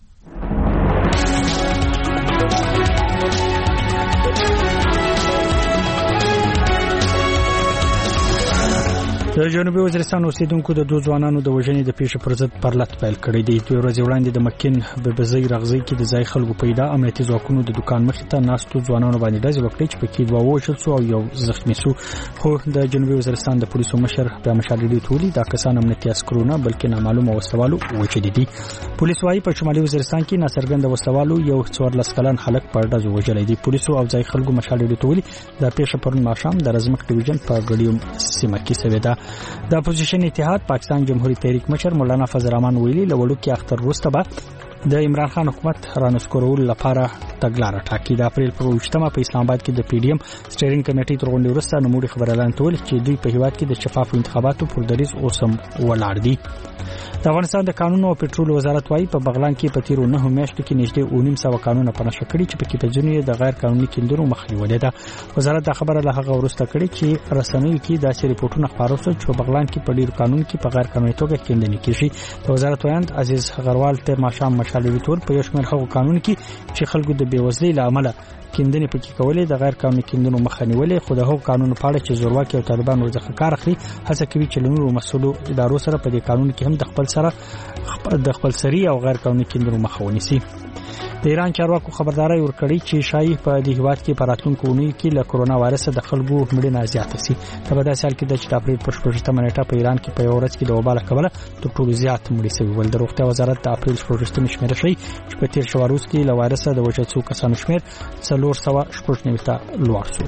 د جنوبي وزیرستان اوسیدونکو د دوه ځوانانو د وژنې د پیښې پر ضد پرلط پیل کړی دی. دوی ورځې وړاندې د مکین ببزۍ رغزۍ کې د ځای خلکو پیدا امنیتي ځواکونو د دکان مخې ته ناستو ځوانانو باندې ډزې وکړې چې پکې دوه ووژل شو او یو زخمي شو. خو د جنوبي وزیرستان د پولیسو مشر بیا مشال ډیډي تولي دا کسان امنیتي عسکرونه بلکې نامعلومه وسوالو وژلي دي. پولیس وايي په شمالي وزیرستان کې ناڅرګند وسوالو یو 14 کلن هلک په ډزو وژلی دی. پولیسو او ځای خلکو مشال ډیډي تولي دا پیښه پرون ماښام د رزمک ډیویژن په ګډیوم سیمه کې شوې ده. د اپوزیشن اتحاد پاکستان جمهوریت تحریک مشر مولانا فضل الرحمن ویلي لولو کې اختر وروسته به د عمران خان حکومت رانسکورولو لپاره تګلاره ټاکي. د اپریل پر 28 په اسلام آباد کې د پی ډی ایم سټیرینګ کمیټې تر غونډې وروسته نوموړي خبر اعلان کړ چې دوی په هیواد کې د شفافو انتخاباتو پر دریځ اوسم ولاړ دي. د افغانستان د قانون او پټرول وزارت وايي په بغلان کې په تیرو 9 میاشتو کې نږدې 900 قانونه په نشه کړي چې پکې په ځینو د غیر قانوني کیندنو مخنیوي ده. وزارت دا خبره له هغه وروسته کړې چې رسنیو کې داسې ریپورتونه خبرو شو چې په بغلان کې په ډیر قانون کې په غیر قانوني توګه کیندنې کیږي. د وزارت ویاند عزیز غروال تر ماښام مشالې تور په یو شمېر هغو قانون کې چې خلکو د بیوزلۍ له امله کیندنې پکې کولې د غیر قانوني کیندنو مخنیوي خو د هغو قانون په اړه چې زورواکي او طالبان ورڅخه کار اخلي هڅه کوي چې له نورو مسؤلو ادارو سره په دې قانون کې هم د خپل سری او غیر قانوني کیندنو مخه ونیسي. د ایران چارواکو خبرداري ورکړي چې شایي په دې هیواد کې په راتلونکو اونیو کې له کرونا وایرس د خلکو مړینه زیاته شي. په داسې حال کې چې د اپریل پر 18 نیټه په ایران کې په یو ورځ کې د وبا له کبله تر ټولو زیات مړي شوي ول. د روغتیا وزارت د اپریل پر 18 شمیره شي چې په تیر شو روز کې له وایرس د وژل شوو کسانو شمیر 490 ته لوړ شو.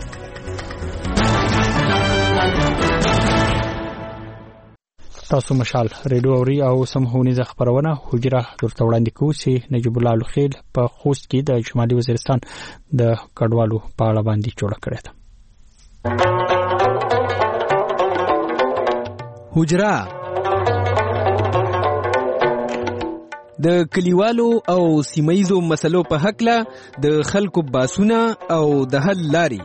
تاسو مشال ریډیو اوري او سمهونی ز خبرونه حجره درته وړاندې کوو چې نجیب الله الخیل په خوست کې د شمالي وزیرستان د کډوالو په اړه باندې جوړه کړې ده. حجره د کلیوالو او سیمایزو مسلو په حق له د خلکو باسونه او د حل لاري.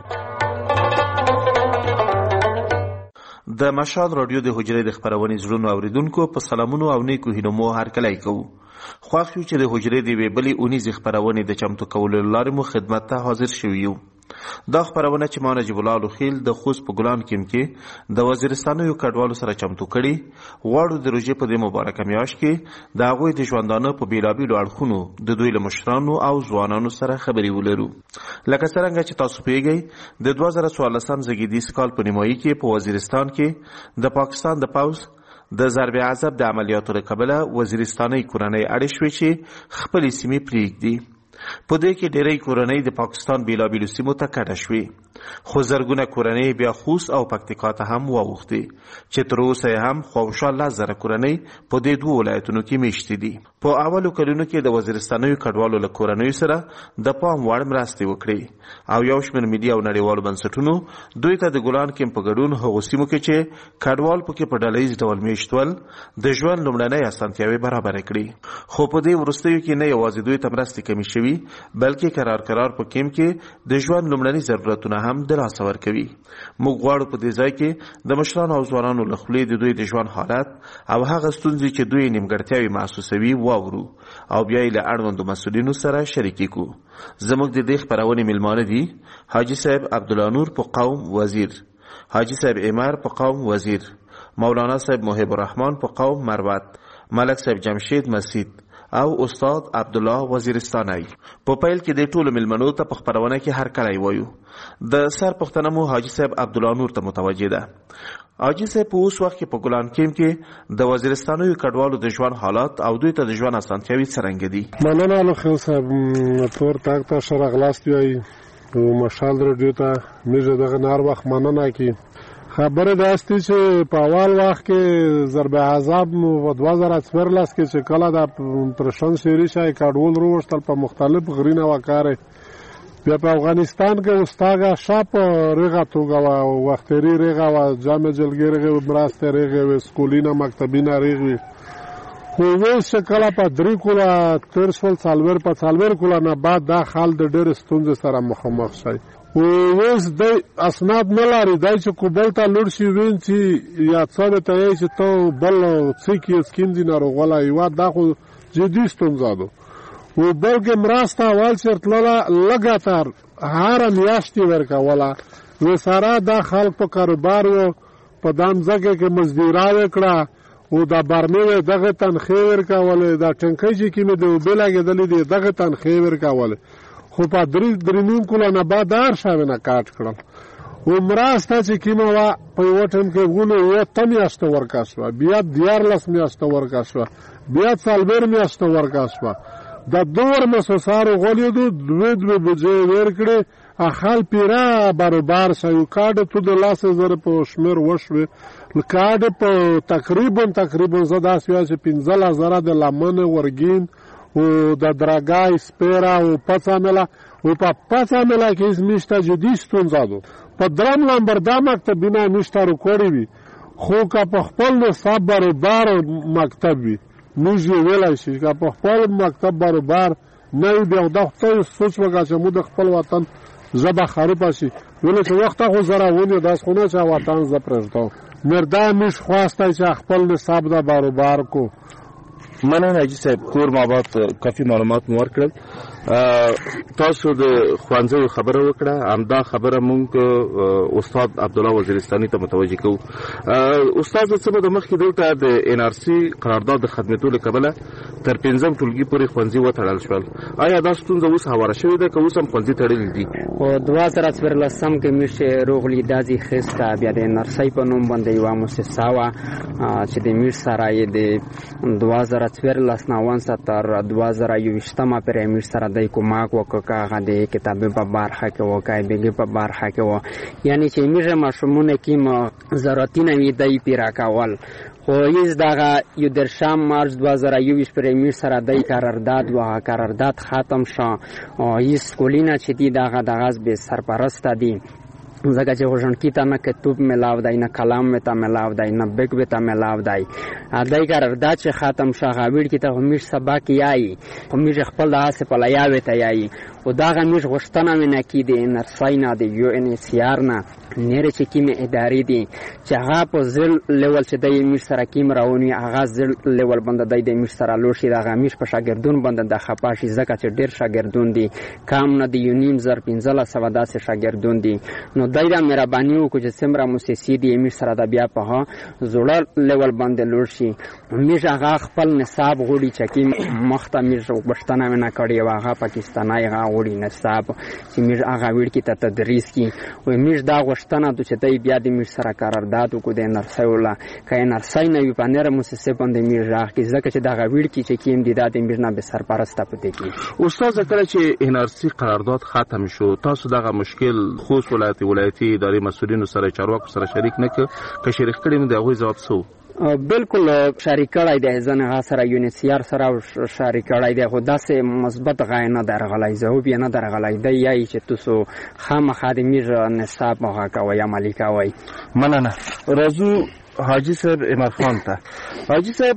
د مشال رادیو د حجرې د خبرونې زړونو اوریدونکو په سلامونو او نیکو هیلو هرکلی کوو. خوښ یو چې د حجرې د ویبلې اونیزې خبرونې د چمتو کولو لارې مو خدمت ته حاضر شوي یو. دا خبرونه چې ما نجیب الله الخیل د خوست په ګلان کې د وزیرستانو کډوالو سره چمتو کړي غواړو د روژې په دې مبارکه میاشت کې د هغوی د ژوندانه په بیلابیلو اړخونو د دوی له مشرانو او ځوانانو سره خبرې ولرو. لکه څرنګه چې تاسو پوهیږئ د 2014 زېږدیز کال په نیمایي کې په وزیرستان کې د پاکستان د پوځ د ضرب عذاب د عملیاتو له کبله وزیرستاني کورنۍ اړې شوې چې خپلې سیمې پرېږدي. په دې کې ډېری کورنۍ د پاکستان بیلابیلو سیمو ته کډه شوې خو زرګونه کورنۍ بیا خوست او پکتیکا ته هم واوښتې چې تر اوسه هم خواوشا 10,000 کورنۍ په دې دوه ولایتونو کې میشتې دي. په اولو کلونو کې د وزیرستانیو کډوالو له کورنیو سره د پام وړ مرستې وکړې او یو شمېر ملي او نړیوالو بنسټونو دوی ته د ګلان کیمپ په ګډون هغو سیمو کې چې کډوال پکې په ډله ییز ډول میشتول د ژوند لومړنۍ اسانتیاوې برابرې کړې. خو په دې وروستیو کې نه یوازې دوی ته مرستې کمې شوي بلکې قرار په کیمپ کې د ژوند لومړني ضرورتونه هم د لاسه ورکوي. موږ غواړو په دې ځای کې د مشرانو او ځوانانو له خولې د دوی د ژوند حالت او هغه ستونزې چې دوی نیمګړتیاوې محسوسوي واورو او بیا یې له اړوندو مسؤلینو سره شریکې کړو. زموږ د دې خپرونې میلمانه دي حاجي صاحب عبدالله نور په قوم وزیر، حاجي صاحب عمر په قوم وزیر، مولانا صاحب محب الرحمن په قوم مروت، ملک صاحب جمشید مسید او استاد عبدالله وزیرستانی. په پیل کې د ټولو ملمنو ته په خبرونه کې هر کلی وایو. د سر پښتنه مو حاجي صاحب عبدالله نور ته متوجه ده. حاجي صاحب په اوس وخت کې په ګلان کیمپ کې د وزیرستانیو کډوالو د ژوند حالات او دوی ته د ژوند اسانتیاوې څرنګه دي؟ مننه الخیل صاحب تور تاک ته ښه راغلاست وایي مشال رادیو ته موږ دغه نهار وخت مننه کوي. خبره داستی چې په اول وخت کې ضرب عذاب په 2014 کې چې کله د پرشن شری شای کډوال وروشتل په مختلف غرینه وکاره بیا په افغانستان کې استاګه شاپ رغه توګه وختری رغه و جامع جلګری مرسته رغه و سکولینا مکتبینا رغه خو اوس چې کله په 3 کوله تېر شول 4 کوله نه بعد دا حال د ډېرې ستونزې سره مخامخ شي. اوس دی اسناد نه لري، دی چې کوبل ته لوړ شي وینځي یا څه ته یې چې ته بل څه کې سکیندي ناروغوالی یوه دا خو جدي ستونزه ده. و بلکې مرسته اول چې تلله لګاتار هره میاشتې ورکوله. و سره دا خلک په کاروبار و په دا مځکه کې مزدورا وکړه او دا برمې دغه تنخې ورکولې، دا ټنکۍ چې کومې د اوبه لګېدلې دي دغه تنخې ورکولې. خو په 3 کوله نه بعد هر شاوې نه کاټ کړل. و مرسته چې کومه وه په یوه ټایم کې ګونو 8 میاشته ورکه شوه، بیا 14 میاشته ورکه شوه، بیا 4 میاشته ورکه شوه. د 2 مسوسارو غولیدو 2 بجې ورکړې اخال پیرا برابر شوی. کارډ تو د 10,000 په شمیر وشوي. کارډ په تقریبا زه داسې وایي چې 15,000 د لمن ورګین او د درګای سپیرا او پڅامله او په پڅامله کې هیڅ نشته جدي ستونزه ده. په درم نمبر دا مکتبونه نشته ورکوړي وي، خو که په خپل نصاب برابر مکتب وي موږ یې ویلی شي که په خپل مکتب برابر نه وي بیا دا خدای سوچ وکړه چې موږ د خپل وطن ژبه خرابه شي. ولې چې وخته خو زه راونې داس خو نه چې وطن زه پرېږدم مردا موږ خواستی چې خپل نصاب ده برابر کو. مننه حاجي صاحب، کور ماباد کافي معلومات مو ورکړل. تاسو د ښوونځیو خبره وکړه، همدا خبره مونږ استاد عبدالله وزیرستاني ته متوجه کوو. استاد څه به د مخکې دلته د NRC قرارداد د ختمېدو له کبله تر 5م ټولګي پورې ښوونځي وتړل شول. آیا دا ستونزه اوس هواره شوې ده که اوس هم ښوونځي تړلي دي؟ په 2014 کې موږ چې روغلي دا ځي خسته بیا د NRC په نوم باندې یوه مؤسسه وه چې د موږ سره یې د 2014 نه ونڅه تر 2021 پورې موږ سره د کومک وکړه، که هغه د کتابي په برخه کې وه که بیګي په برخه کې وه، یعنې چې موږ ماشومونه کوم ضرورتونه وي دی پې راکول. خو هیڅ دغه 11 مارچ 2021 پورې موږ سره دی قرارداد وه، قرارداد ختم شو. هیڅ سکولونه چې دي دغه بې سرپرسته دي، ځکه چې غوژنکي ته نه کتاب ملاو دی، نه قلم ته ملاو دی، نه بیګ ته ملاو دی. دی قرارداد چې ختم شو هغه ویډکې ته خو موږ سبق یایي، خو موږ خپل دغسې په لیاوې ته یایي. خو دغه موږ غوښتنه مې نه کي د NRC نه د UNHCR نه نېرې چې کومې ادارې دي چې هغه په زیل لیول چې دی موږ سره کوم راونوي هغه زیل لیول باندې دی د موږ سره لوړ شي، د هغه موږ په شاګردون باندې د خفه شي، ځکه چې ډېر شاګردون دي، کم نه د 1,500 داسې شاګردون دي. نو دی دا مهرباني وکړو چې څومره موسسې دي موږ سره د بیا په زوړه لیول باندې لوړ شي. موږ هغه خپل نصاب غوړي چې کوم مخته موږ غوښتنه مې نه کړې وه، هغه پاکستانی هغه غوړي نصاب چې موږ هغه ویډکې ته تدریس کړي. وایي موږ دا غوښتنه ده چې دی بیا د موږ سره قرارداد وکړو د NRC وله، که NRC نه وي په نوره موسسې باندې موږ راغلي، ځکه چې دغه ویډکې چې کوم دي دا د موږ نه بې سرپرسته پاتې کېږي. استاده کله چې NRC قرارداد ختم شو تاسو دغه مشکل خوست ولایتي ادارې مسؤلینو سره چارواکو سره شریک نه کړ؟ که شریک کړي نو د هغوی ځواب څه و؟ بالکل شریک کړی دی، زه نه هغه سره UNHCR سره شریک کړی دی، خو داسې مثبت غایه نه درغلی، ځواب یې نه درغلی. دی یایي چې تاسو خامخا د موږ نصاب هغه کوئ، عملي کوئ. مننه. راځو حاجي صاحب عمر خان ته. حاجي صاحب،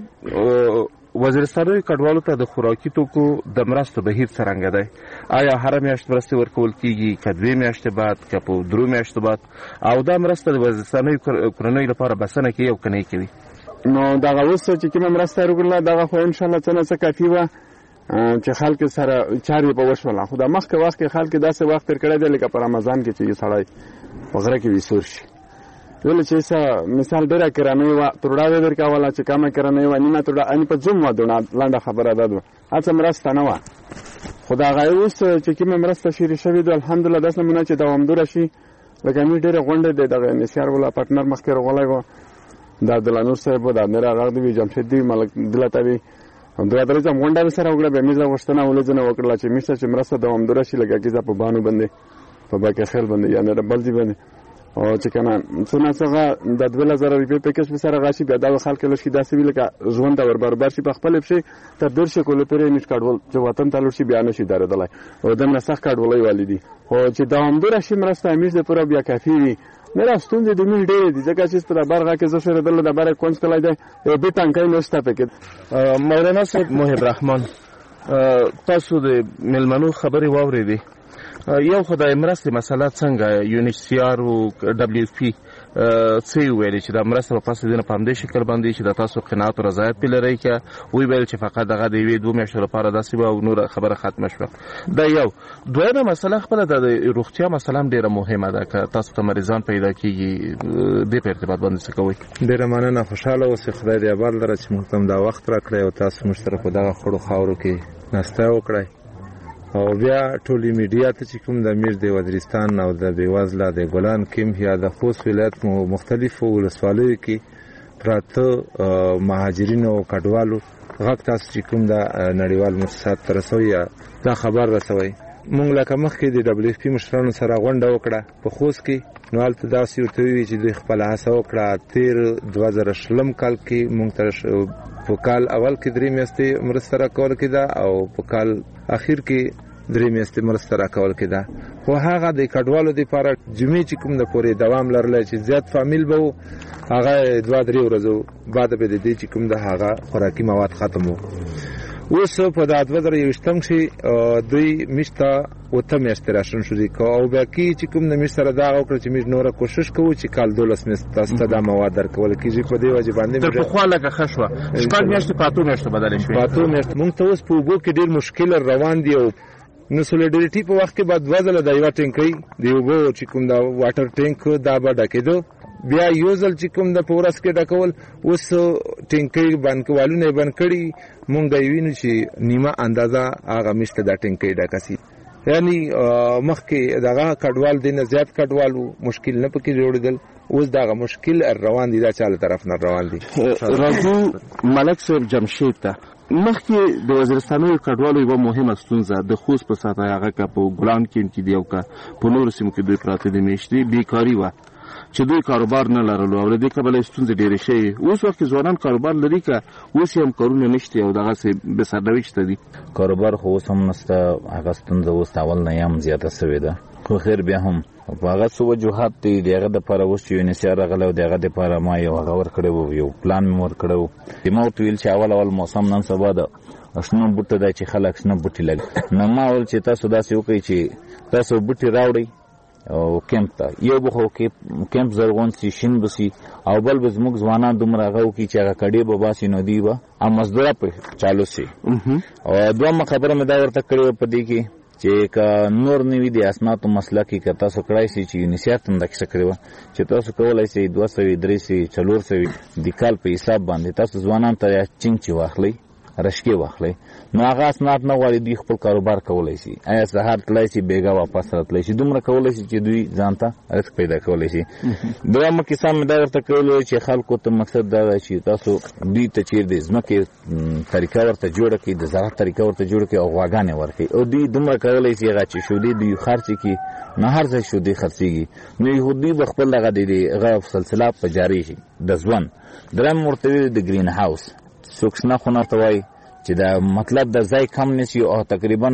وزیرستاني کډوالو ته د خوراکي توکو د مرستو بهیر څرنګه دی؟ آیا هره میاشت مرستې ورکول کیږي که 2 میاشتې بعد که په 3 میاشتو بعد؟ او دا مرسته د وزیرستاني کورنیو لپاره بسنه کوي او که نه کوي؟ نو دغه اوس چې کومه مرسته ورکړله دغه خو انشاءالله څه نه څه کافي وه چې خلک سره چارې به وشوله. خو د مخکې وخت کې خلک داسې وخت تېر کړی دی لکه په رمضان کې چې یو سړی په غره کې ویسور شي. ولې چې مثال ډېره کرانۍ وه توړه یې درکوله، چې کمه کرانۍ وه نیمه توړه اني په جوم وه دونه لنډه خبره ده دوه هڅه مرسته نه وه. خو د هغه اوس چې کومه مرسته شروع شوې ده الحمدلله داسې نمونه چې دوامداره شي. لکه موږ ډېرې غونډې د دغه NHCR والا پارټنر مخکې راغلی و، د عبدالله نور صاحب و، د امیر اغاق دی وي، جمشید دی وي، ملک دلته وي، دوه درې ځم غونډه مې سره وکړه. بیا مې زه غوښتنه ولې نه وکړله چې موږ ته چې مرسته دوامداره شي، لکه کیسه په بانو باندې په باقیخیل باندې یا نه بل ځای باندې او چې که نه څه ناڅه د 2,000 روپۍ پیکج مې سره راشي، بیا دا خلک لږ شي داسې وي لکه ژوند ته وربرابر شي په خپلې پښې تر 150 کلو پورې موږ کډوال چې وطن ته لوړ شي بیا نه شي درېدلی او دومره سخت کډوالۍ والي دي. خو چې دوامداره شي مرسته موږ دپاره بیا کافي وي میرا ستونزې د میل ډېرې دي ځکه چې ستره برغه کې زه شورېدل د بره کونج کلی دی یو بې ټانکۍ نشته پکې. مولانا صاحب محب رحمان، تاسو د میلمنو خبرې واورېدې. یو خو د مرستې مسله څنګه UNHCR او WFP څه ویلي چې د مرسته په پاسه دینه په همدې شکل باندې چې د تاسو قناعت او رضایت پې لرئ که وی ویل چې فقط دغه د یوې 2 میاشتو لپاره داسې به او نوره خبره ختمه شوه. دا یو. دویمه مسله خپله د روغتیا مسله هم ډېره مهمه ده که تاسو ته مریضان پیدا کېږي دې په ارتباط باندې څه کوئ؟ ډېره مننه، خوشحاله اوسئ، خدای دې اباد لره چې موږ ته هم دا وخت راکړی او تاسو موږ سره په دغه خړو خاورو کې ناسته وکړئ. او بیا ټولې میډیا ته چې کوم د میر د وزیرستان او د بېوزله د ګلان کیمپ یا د خوست ولایت مختلفو ولسوالیو کې پراته مهاجرینو او کډوالو غږ تاسو چې کوم د نړیوال مؤسسات ته رسوي دا خبر رسوي. مونږ لکه مخکې د WFP مشرانو سره غونډه وکړه په خوست کې، نو هلته داسې ورته وویل چې دوی خپله هڅه وکړه. تېر 2020 کال کې مونږ ته په کال اول کې 3 میاشتې مرسته راکول کېده او په کال اخیر کې 3 میاشتې مرسته راکول کېده. خو هغه د کډوالو دپاره جمعې چې کوم د پورې دوام لرلی چې زیات فامیل به و، هغه 2-3 ورځو بعد به د دې چې کوم د هغه خوراکي مواد ختم و. اوس په 2021 کې دوی میشته 8 میاشتې راشن شو دي او باقي چې کوم د میش سره دا وکړه چې میش نوره کوشش کوو چې کال 12 میاشتې تاسو ته دا مواد درکول کېږي. په دې وجه باندې تر پخوا لکه ښه شوه، 6 میاشتې په 8 میاشتو بدلې شوې. 8 میاشتې مونږ ته اوس په اوبو کې ډېر مشکل روان دي او نو سولیډریټي په وخت کې بعد 2 ځله د یوه ټینکۍ د اوبو چې کوم دا واټر ټینک دا به ډکېدو، بیا یو ځل چې کوم د په ورځ کې ډکول، اوس ټینکۍ بانکوالونه یې بند کړي. مونږ یې وینو چې نیمه اندازه هغه میشته دا ټینکۍ ډکه سي. یعنی مخکې دغه کډوال دی نه زیات کډوال و، مشکل نه پکې جوړېدل. اوس دغه مشکل روان دي، دا چا له طرف نه روان دي. راځو ملک صاحب جمشید ته. مخکې د وزیرستانو کډوالو یوه مهمه ستونزه د خوست په ساحه هغه که په ګلان کیمپ کې دی او که په نورو سیمو کې دوی پراته دي میشتې بیکاري وه چې دوی کاروبار نه لرلو او له دې کبله یې ستونزې ډېرې شوې. اوس وخت کې ځوانان کاروبار لري که اوس یې هم کارونه نشته او دغسې بېسرنوي شته دي؟ کاروبار خو اوس هم نشته، هغه ستونزه اوس اول نه یې هم زیاته سوې ده. خو خیر بیا هم په هغه څه وجوهات دي د هغه دپاره اوس چې UNHCR راغلی و د هغه دپاره ما یو هغه ورکړی و، یو پلان مې ورکړی و. ما ورته ویل چې اول موسم نن سبا ده شنه بوټه دی چې خلک شنه بوټي لري، نو ما ویل چې تاسو داسې وکړئ چې تاسو بوټي راوړئ او کیمپ ته، یو به خو کیمپ زرغون سي، شین به سي، او بل به زموږ ځوانان دومره هغه وکړي چې هغه کډې به باسي نو دوی به مزدوره پرې چالو سي. او دویمه خبره مې دا ورته کړې وه په دې کې چې که نور نه وي د اسنادو مسله کې که تاسو کړی سي چې UNHCR ته هم دا کیسه کړې وه چې تاسو کولی سئ 200 300 400 د کال په حساب باندې تاسو ځوانان ته چینچې واخلئ، رشکې واخلئ، نو هغه اسناد نه غواړي دوی خپل کاروبار کولی شي. آیا سهار تللی شي بیګا واپس راتلی شي، دومره کولی شي چې دوی ځان ته رزق پیدا کولی شي. دویمه کیسه مې دا ورته کولی چې خلکو ته مقصد دا ده چې تاسو دوی ته چېر د ځمکې طریقه ورته جوړه کړي، د زراعت طریقه ورته جوړه کړي او غواګانې ورکړي او دوی دومره کولی شي هغه چې شودې دوی خرڅې کړي، نه هر ځای شودې خرڅېږي، نو دوی به خپل هغه هغه سلسله په جاري شي د ژوند. درېیم ورته ویل د ګرین هاوس څوک شنه خونه ته وایي چې دا مطلب د ځای کم نشي او تقریبا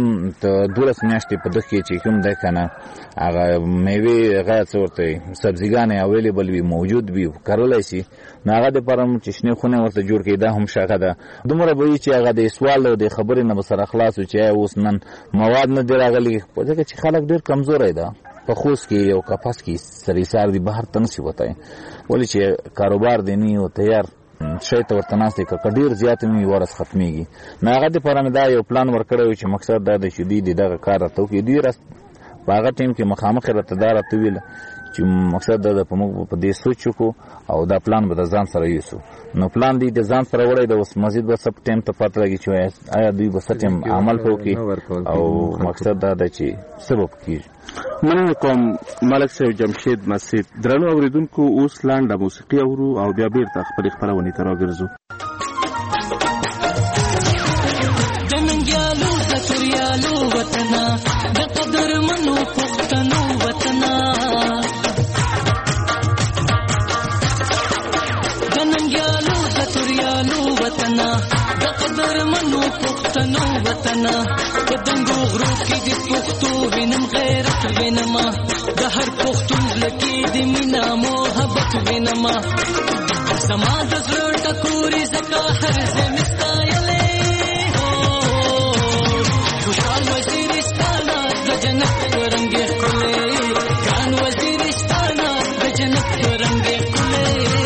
12 میاشتې په دغه کې چې کوم دی که نه هغه میوې هغه څه ورته سبزیګانې اویلیبل وي، موجود وي، کرلی شي، نو هغه دپاره هم چې شنې خونې ورته جوړ کړي. دا هم ښه ده. دومره به وي چې هغه د سوال او د خبرې نه به سره خلاص وي چې اوس نن مواد نه دی راغلي، ځکه چې خلک ډېر کمزوری ده. په خوست کې یو کپس کې سریسار دی، بهر ته نشي وتی، ولې چې کاروبار دی نه یو تیار شی ته ورته ناست دی، که ډېر زیات مې ورځ ختمېږي. نو هغه دپاره مې دا یو پلان ورکړی و چې مقصد دا دی چې دوی د دغه کار راته وکړي. دوی په هغه ټایم کې مخامخ یې راته دا راته ویل چې مقصد دا ده په موږ په دې سوچ وکړو او دا پلان به د ځان سره یوسو. نو پلان دوی د ځان سره وړی د اوس مزید به څه ټایم ته پته لګي چې آیا دوی به څه ټایم عمل په وکړي او مقصد دا ده چې څه به کېږي. مننه کوم ملک صاحب جمشید مسجد. درنو اوریدونکو اوس لنډه موسیقي اورو او بیا بیرته خپلې خپرونې ته راګرځو. د ننګیالو د توریالو وطنه د قدرمنو پښتنو وطنه، د ننګیالو د توریالو وطنه د قدر قدر منو پښتنو وطن په دنګو غرو کې د پښتو وینم غیرت وینم د هر پښتون لکه د مینا محبت وینم زما د زړه ټکوري زکه هر زمستایلې خوشحال وزیرستان د جنت رنگ کله ګان وزیرستان د جنت رنگ کله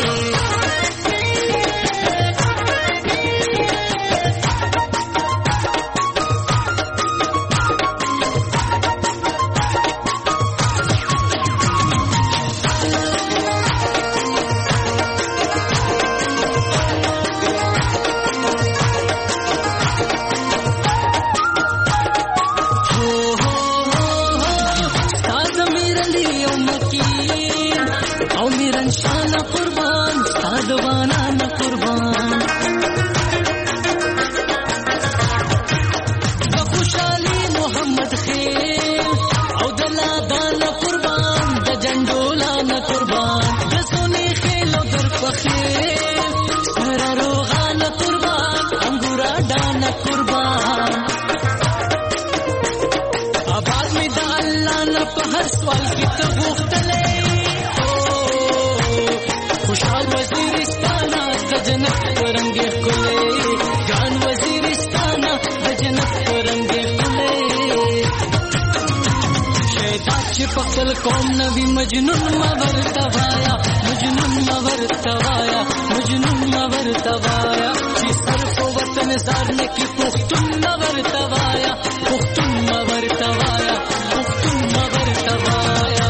قوم نبی مجنون مور توایا مجنون مور توایا مجنون مور توایا چې سر په وطن زار نه کی پښتون مور توایا پښتون مور توایا پښتون مور توایا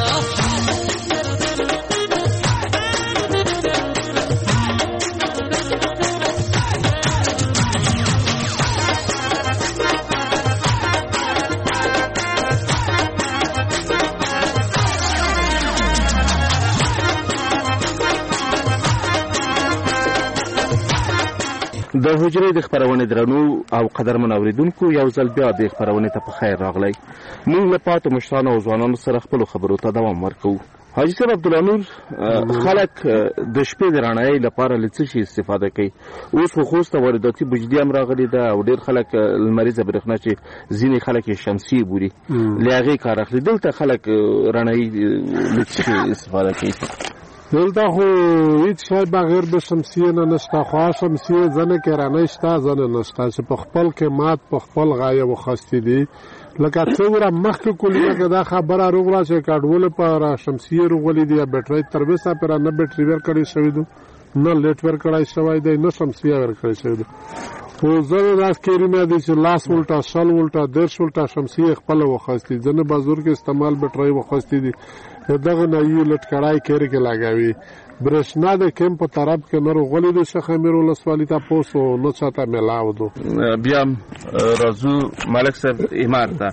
د حجرې د خبرونې درنو او قدرمن اوریدونکو یو ځل بیا د خبرونې ته په خیر راغلی. موږ له پاتو مشرانو او ځوانانو سره خپل خبرو ته دوام ورکوو. حاجي صاحب عبدالنور، خلک د شپې د رڼایۍ لپاره له څه شي استفاده کوي؟ اوس خو خوست ته وارداتي بجلی هم راغلې ده او ډېر خلک لمریزه برېښنا چې ځینې خلک یې شمسي بولي له هغې کار اخلي. دلته خلک رڼایي له څه شي استفاده کوي؟ دلته خو هیڅ شی بغیر د شمسیې نه نشته، خو شمسیې ځنې کې رڼۍ شته ځنې نشته چې په خپل قیمت په خپل غایه وخوستې دي. لکه څه وره مخکې کلونه کې دا خبره روغله چې کډولو په شمسیې روغلي دي یا بیټرۍ تر اوسه پورې نه بیټرۍ ورکړی شوي دي، نه لیټ ورکړی شوی دی، نه شمسیه ورکړی شوی دی. خو ځینې داسې کیرونه دي چې 10 ولټه 100 ولټه 10 ولټه شمسیې خپله وخوستې، ځینې بزرګ استعمال بیټرۍ وخوستې دي. دغه نه یو لټ کړای کېږي کې لګاوي برېښنا د کیمپ په طرف کې نه روغلي د شیخ امیر ولسوالۍ تاسو نو چاته ملاو دو. بیا راځو ملک صاحب ایمار ته.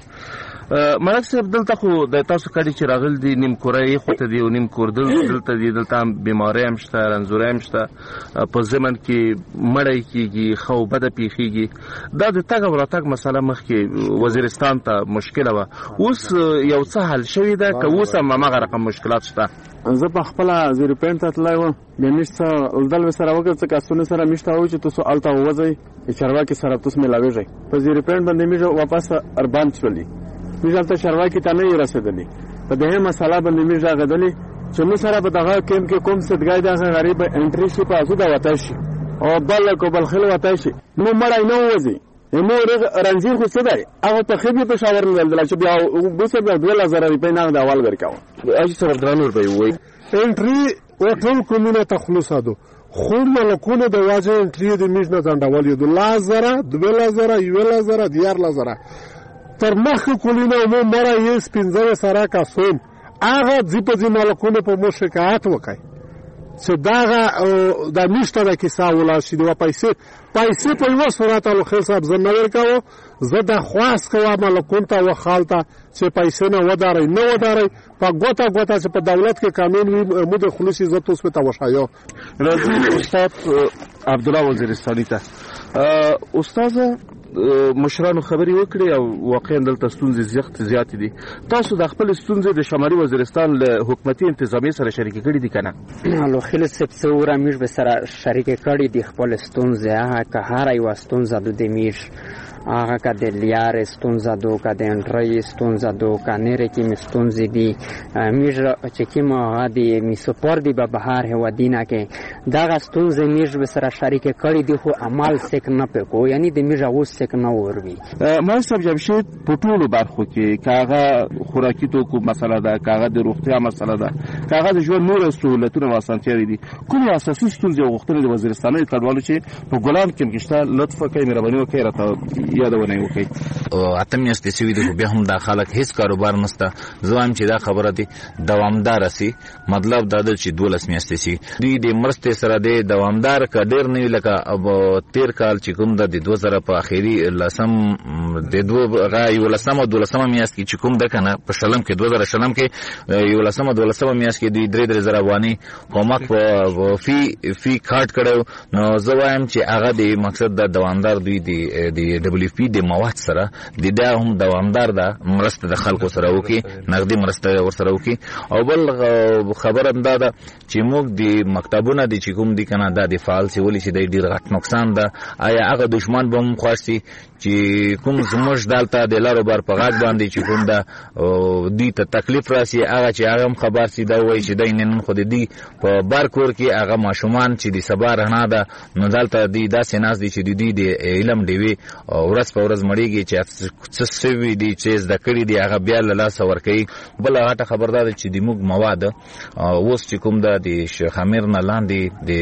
ملک صاحب دلته خو د تاسو کډي چې راغل دي نیم کورای خو ته دی او نیم کور دلته دی، دلته بیماری هم شته، رنځوري هم شته، په زمن کې مړی کیږي، خو بده پیخیږي. دا د تګ او راتګ مسله مخکې وزیرستان ته مشکله وه، اوس یو څه حل شوی ده که اوس هم هماغه رقم مشکلات شته؟ زه په خپله زیروپین ته تللی وم، بیا میشت څه الدل مې سره وکړل، څه کسونه سره میشته ووایي چې تاسو هلته ووځئ چارواکي سره تاسو میلاویږئ. په زیروپین باندې میږه واپس اربان شولي، موږ هلته چارواکي ته نه یې رسېدلي. په دغې مسله باندې موږ راغدلي چې موږ سره په دغه کیمپ کې کوم صدګای دغه غریب انټري شي په اسوده وتی شي او بل کو بلخل وتی شي، نو مړی نه ووځي. مور رنځیر خو څه دی هغه په خبرې په شاور نه دل چې بیا بوسه بیا 2000 روپۍ نه د اول ورکاو. اجي صبر درانور به وي انټري او ټول کومونه تخلص ادو خو ملکونه د واجه انټري د میژ نه ځنډول یو 1000 2000 1000 10000 تر مخه کولینه مو مړی یې سپینځه سره کاسوم هغه ځپه ځي ملکونه په مو شکایت وکړي چې داغه د نشته د کیسه ولا شي د پیسې په یو صورت له خیر صاحب زنه ورکاو. زه د خواست کوم ملکون ته وخالته چې پیسې نه وداري په ګوته چې په دولت کې قانون وي مو د خلوص عزت اوس په توشایو. راځي استاد عبدالله وزیرستاني ته. استاد مشرانو خبرې وکړي او واقعا دلته ستونزې زیاتې دي. تاسو د خپل ستونزې د شمالي وزیرستان له حکومتي انتظامیې سره شریکې کړي دي که نه؟ لوخیل صاحب څه وره موږ به سره شریکې کړي دي خپل ستونزې. هغه که هره یوه ستونزه دو د موږ هغه که د لیارې ستونزه دو که د انډرۍ ستونزه دو که نورې کومې ستونزې دي موږ چې کوم هغه د میسوپور دي به بهر هېوادونه کې دغه ستونزې موږ به سره شریکې کړي دي خو عمل سیک نه پرې کوو یعنې د موږ اوس سیک نه وروي. مهندس صاحب جمشید په ټولو برخو کې که هغه خوراکي توکو مسله ده که هغه د روغتیا مسله ده که هغه د ژوند نور سهولتونه او اسانتیاوې دي کومې اساسي ستونزې او غوښتنې د وزیرستانیو کډوالو چې په ګلان کمپ کې شته لطف وکړئ مهرباني وکړئ راته یادونه یې وکړئ. اته میاشتې شوي دي خو بیا هم دا خلک هېڅ کاروبار نشته. زه وایم چې دا خبره دي دوامداره سي مطلب دا ده چې 12 میاشتې شي دوی د مرستې سره د دوامدار که ډېر نه وي لکه تېر کال چې کوم ده د 2000 په اخري لسم د 11 او 12 میاشت کې چې کوم ده که نه په شلم کې 2000 کې 11 او 12 میاشت کې دوی 3,000 افغانۍ کومک په فی کارت کړی. نو زه وایم چې هغه د مقصد د دوامدار دوی د WFP د مواد سره د دا هم دوامدار ده مرسته د خلکو سره وکړي نقدي مرسته ورسره وکړي. او بل خبره دا ده چې موږ د مکتبونه د چې کوم دي که نه دا د فعال سي ولې چې د ډېر غټ نقصان ده. آیا هغه دشمن به هم خوښ سي چې کوم زموږ دلته د لارو بار په غاټ باندې چې کوم ده دوی ته تکلیف راسي هغه چې هغه هم خبر سي دا وایي چې دی نن خو د دوی په بار کور کې هغه ماشومان چې د سبا رڼا ده نو دلته دوی داسې ناست دي چې د دوی د علم ډېوې ورځ په ورځ مړېږي چې څه سوي دي چې زده کړي دي هغه بیا له لاسه ورکوي. بله غټه خبره ده چې د موږ مواد اوس چې کوم ده د شیخ امیر نه لاندې د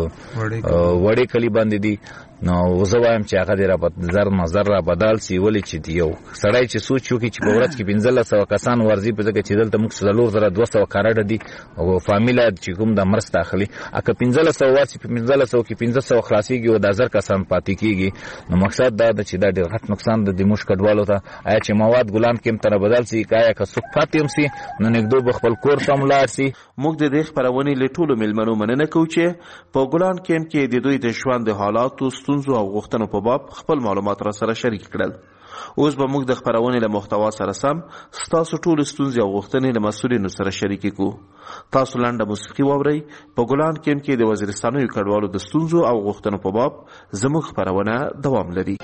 وړې کلي باندې دي نو زه وایم چې هغه د زر نظر را بدل سي ولې چې یو سړی چې سوچ وکړي چې په ورځ کې 1500 کسان ورځي په ځکه چې دلته موږ 4200 کارډ دي او فامیله چې کوم د مرسته اخلي اګه 1500 ورسي په 1500 کې 1500 خلاصيږي او د 1000 کسان پاتې کیږي. نو مقصد دا ده چې دا ډېر غټ نقصان د موږ کډوالو ته. آیا چې مواد ګلان کې تر بدل سي کایا که څوک پاتې هم سي نو نګدو بخپل کور ته ملار سي. موږ د دې خبرونې له ټولو ملمنو مننه کوو چې په ګلان کمپ کې د دوی د ژوند حالاتو ستونزو او غوښتنو په باب خپل معلومات را سره شریک کړل. اوس به موږ د خبرونې له محتوا سره سم ستاسو ټول ستونزې او غوښتنې له مسؤلینو سره شریکې کوو. تاسو لنډه موسیقي واورئ. په ګلان کمپ کې د وزیرستانیو کډوالو د ستونزو او غوښتنو په باب زموږ خبرونه دوام لري.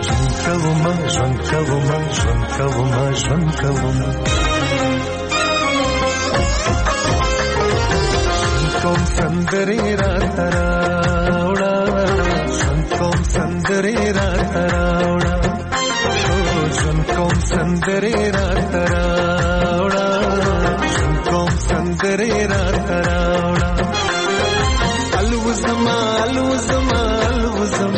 کوم سندرې راته راوړه کوم سندرې راته راوړه کوم سندرې راته راوړه کوم سندرې راته راوړه الوزما الوزما الوزم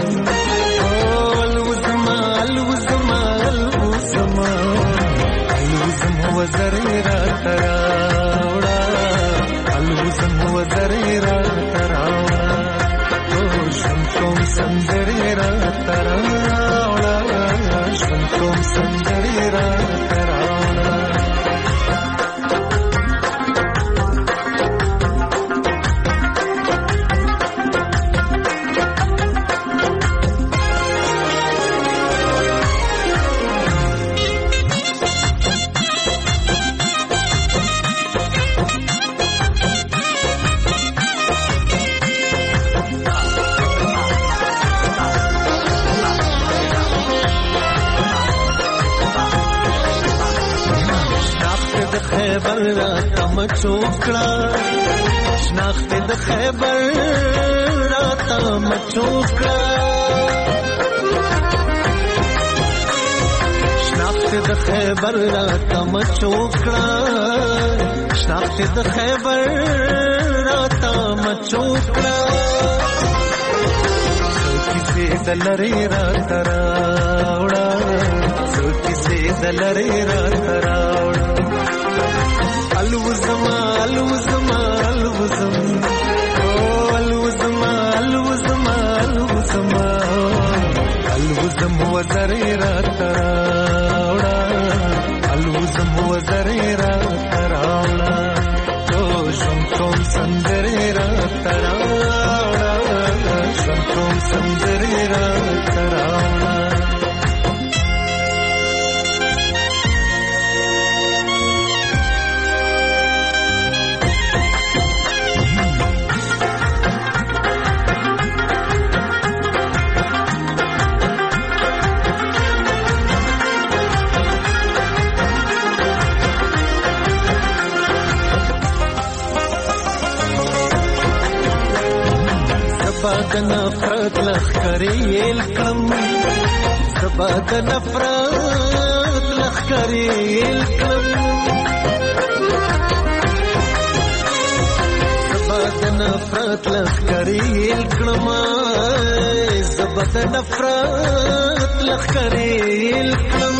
الوزما الوزما الوزما الوزم وزرې راته راوړه الوزم وزرې راته راوړه کوم سندرې راته راوړه کوم سندرې راته راوړه خیبر راته مچوکړه شناخت د خیبر راته مچوکړه شناخت د خیبر راته مچوکړه شناخت د خیبر راته مچوکړه کیسې د لرې راته راوړه کیسې د لرې راته راوړه الوزما الوزما الوزم الوزما الوزما الوزما الوزم وزرې راته راوړه الوزم وزرې راته راوړه کوم سندرې راته راوړه کوم سندرې راته راوړه زبا د نفرت لخکرې الکم زبا د نفرت لخکرې الکم زبا د نفرت لخکرې الکم زبا د نفرت لخکرې الکم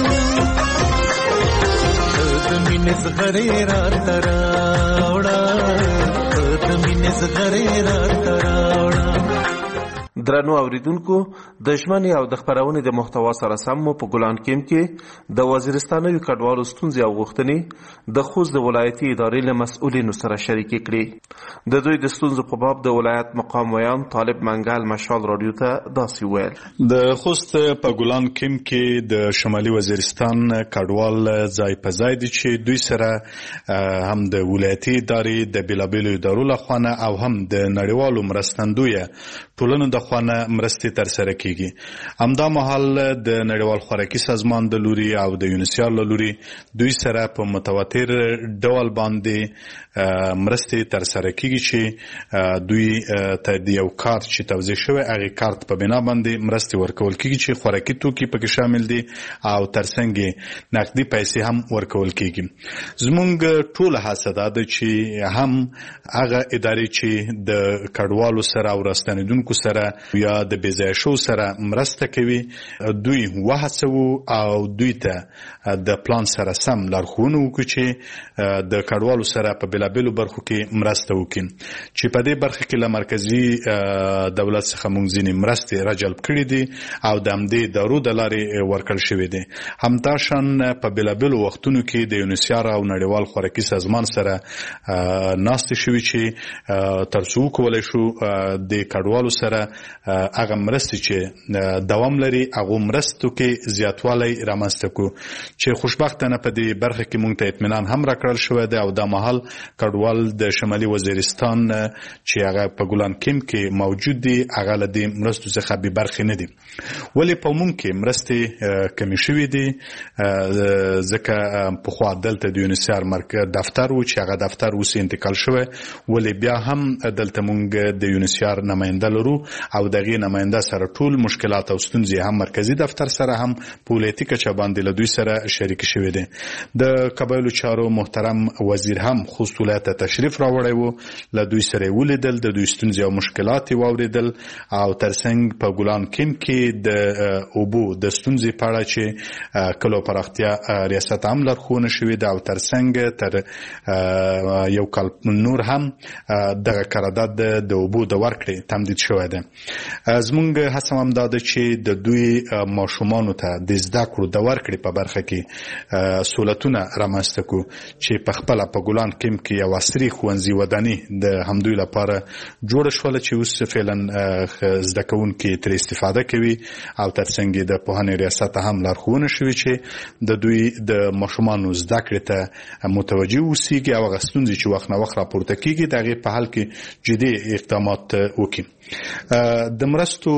د مینې زغرې را تراوړه د مینې زغرې را تراوړه. درنو اوریدونکو د ژمنې او د خپرونې د محتوا سره سم مو په ګلان کیم کې د وزیرستانوي کډوالو ستونزې او غوښتنې د خوست د ولایتي ادارې له مسؤلینو سره شریکې کړې. د دوی د ستونزو په باب د ولایت مقام ویان طالب منګل مشال رادیو ته داسې ویل. د خوست په ګلان کیم کې د شمالي وزیرستان کډوال ځای په ځای دي چې دوی سره هم د ولایتي ادارې د بیلابیلو ادارو لخوا او هم د نړیوالو مرستندویه ټولنو د خوانه مرستې ترسره کیږي. همدا مهال د نړیوال خوراکي سازمان د لوري او د یونیسیار له لوري دوی سره په متواتر ډول باندې مرستې ترسره کیږي چې دوی ته د یو کارت چې توزیع شوی هغه کارت په بنا باندې مرستې ورکول کیږي چې خوراکي توکي پکې شامل دي او ترڅنګ نقدي پیسې هم ورکول کیږي. زمونږ ټول هڅه ده چې هم هغه ادارې چې د کډوالو سره او راستنیدونکو سره یا د بېځایه شو سره مرسته کوي دوی وهڅوو او دوی ته د پلان سره سم لارښوونه وکړي چې د کډوالو سره په بېلابېلو برخو کې مرسته وکړي چې په دې برخه کې له مرکزي دولت څخه موږ ځینې مرستې راجلب کړي دي او د همدې ادارو د لارې ورکړل شوي دي. همداشان په بېلابېلو وختونو کې د یونیسیار او نړیوال خوراکي سازمان سره ناستې شوي چې تر څو وکولی شو د کډوالو سره هغه مرستې چې دوام لري هغو مرستو کې زیاتوالی رامنځته کړو چې خوشبختانه په دې برخه کې موږ ته اطمینان هم راکړل شوی دی او دا مهال کډوال د شمالي وزیرستان چې هغه په ګلان کیم کې موجود دي هغه له دې مرستو څخه بې برخې نه دي. ولې په موږ کې مرستې کمې شوي دي ځکه پخوا دلته د یونیسیار دفتر و چې هغه دفتر اوس انتقال شوی ولې بیا هم دلته موږ د یونیسیار نماینده لرو او دغه نماینده سره ټول مشکلات او ستونزې هم مرکزی دفتر سره هم پولیټیک چا باندې له دوی سره شریک شوی دي. د قبایلو چارو محترم وزیر هم خوست ولایت تشریف راوړی و له دوی سره ولیدل د دوی ستونزې او مشکلات واوریدل او ترڅنګ په ګلان کیم کې د اوبو د ستونزې په اړه چې کلو پراختیا ریاست هم لارښوونه شوې ده او ترڅنګ تر یو کال نور هم دغه قرارداد د اوبو د ورکړې تمدید شوی ده. زمونږ هڅه هم دا ده چې د دوی ماشومانو ته د زده کړو د ورکړې په برخه کې سهولتونه رامنځته کړو چې په خپله په ګلان کیم کې یو عصري ښوونځي وداني د همدوی لپاره جوړه شوله چې اوس فعلا زده کوونکي ترې استفاده کوي او ترڅنګ د پوهنې ریاست هم لارښوونه شوې چې د دوی د ماشومانو زده کړې ته متوجه اوسیږي او هغه ستونزې چې وخت نه وخت راپورته کیږي د هغې په حل کې جدي اقدامات وکړي. د مرستو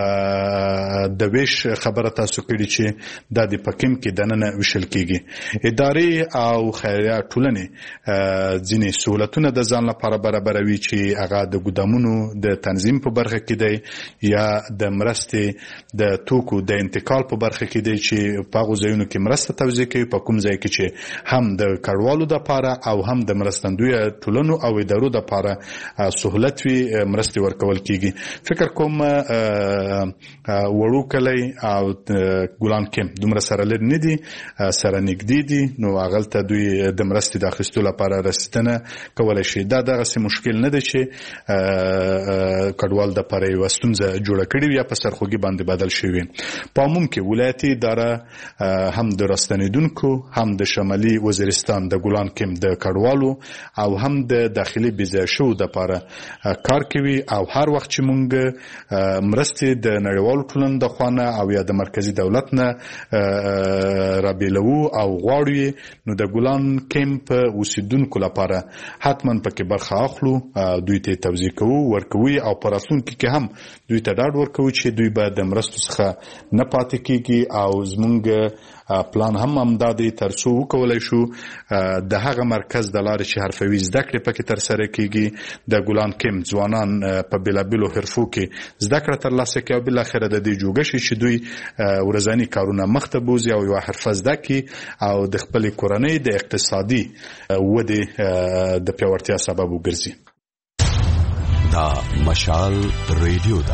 د ویش خبره تاسو کړي چې د پکیم کې دننه وشل کیږي. ادارې او خیریه ټولنې ځینې سہولتونه د ځان لپاره برابروي چې هغه د ګودامونو د تنظیم په برخه کې دی یا د مرستې د توکو د انتقال په برخه کې دی چې په هغو ځایونو کې مرسته توزیع کوي په کوم ځای کې چې هم د کډوالو دپاره او هم د مرستندویه ټولنو او ادارو دپاره سهولت وي مرستې ورکول کیږي. فکر کوم وړو کلی او ګلان کیم دومره سره لرې نه دي سره نږدې دي نو هغلته دوی د مرستې د اخیستو لپاره رسیدنه کولی شي. دا دغسې مشکل نه دی چې کډوال دپاره یوه ستونزه جوړه کړې وي یا په سرخوږي باندې بدل شوي. په عموم کې ولایتي اداره هم د راستنیدونکو هم د شمالي وزیرستان د ګلان کیم د کډوالو او هم د داخلي بېځایه شوو دپاره کار کوي او هر وخت چې موږ مرستې د نړیوالو ټولنو د خوا نه او یا د مرکزي دولت نه رابېلوو او غواړو نو د ګلان کیمپ اوسیدونکو لپاره حتما پکې برخه اخلو دوی ته توزیع کوو ورکوي او په راتلونکي کې هم دوی ته ډاډ ورکوو چې دوی به د مرستو څخه نه پاتې کیږي او زموږ پلان هم امدادي ترڅو وکولای شو د هغه مرکز د لارې چې حرفوي زده کړې پکې ترسره کیږي د ګولان کیم ځوانان په بېلابېلو حرفو کې زده کړه ترلاسه کوي او بالاخره د دې جوګه شي چې دوی ورځنی کارونه مخته بوزي او یو حرفه زده کړي او د خپل کورنۍ د اقتصادي ودې د پیاوړتیا سبب وګرځي. دا مشال ریډیو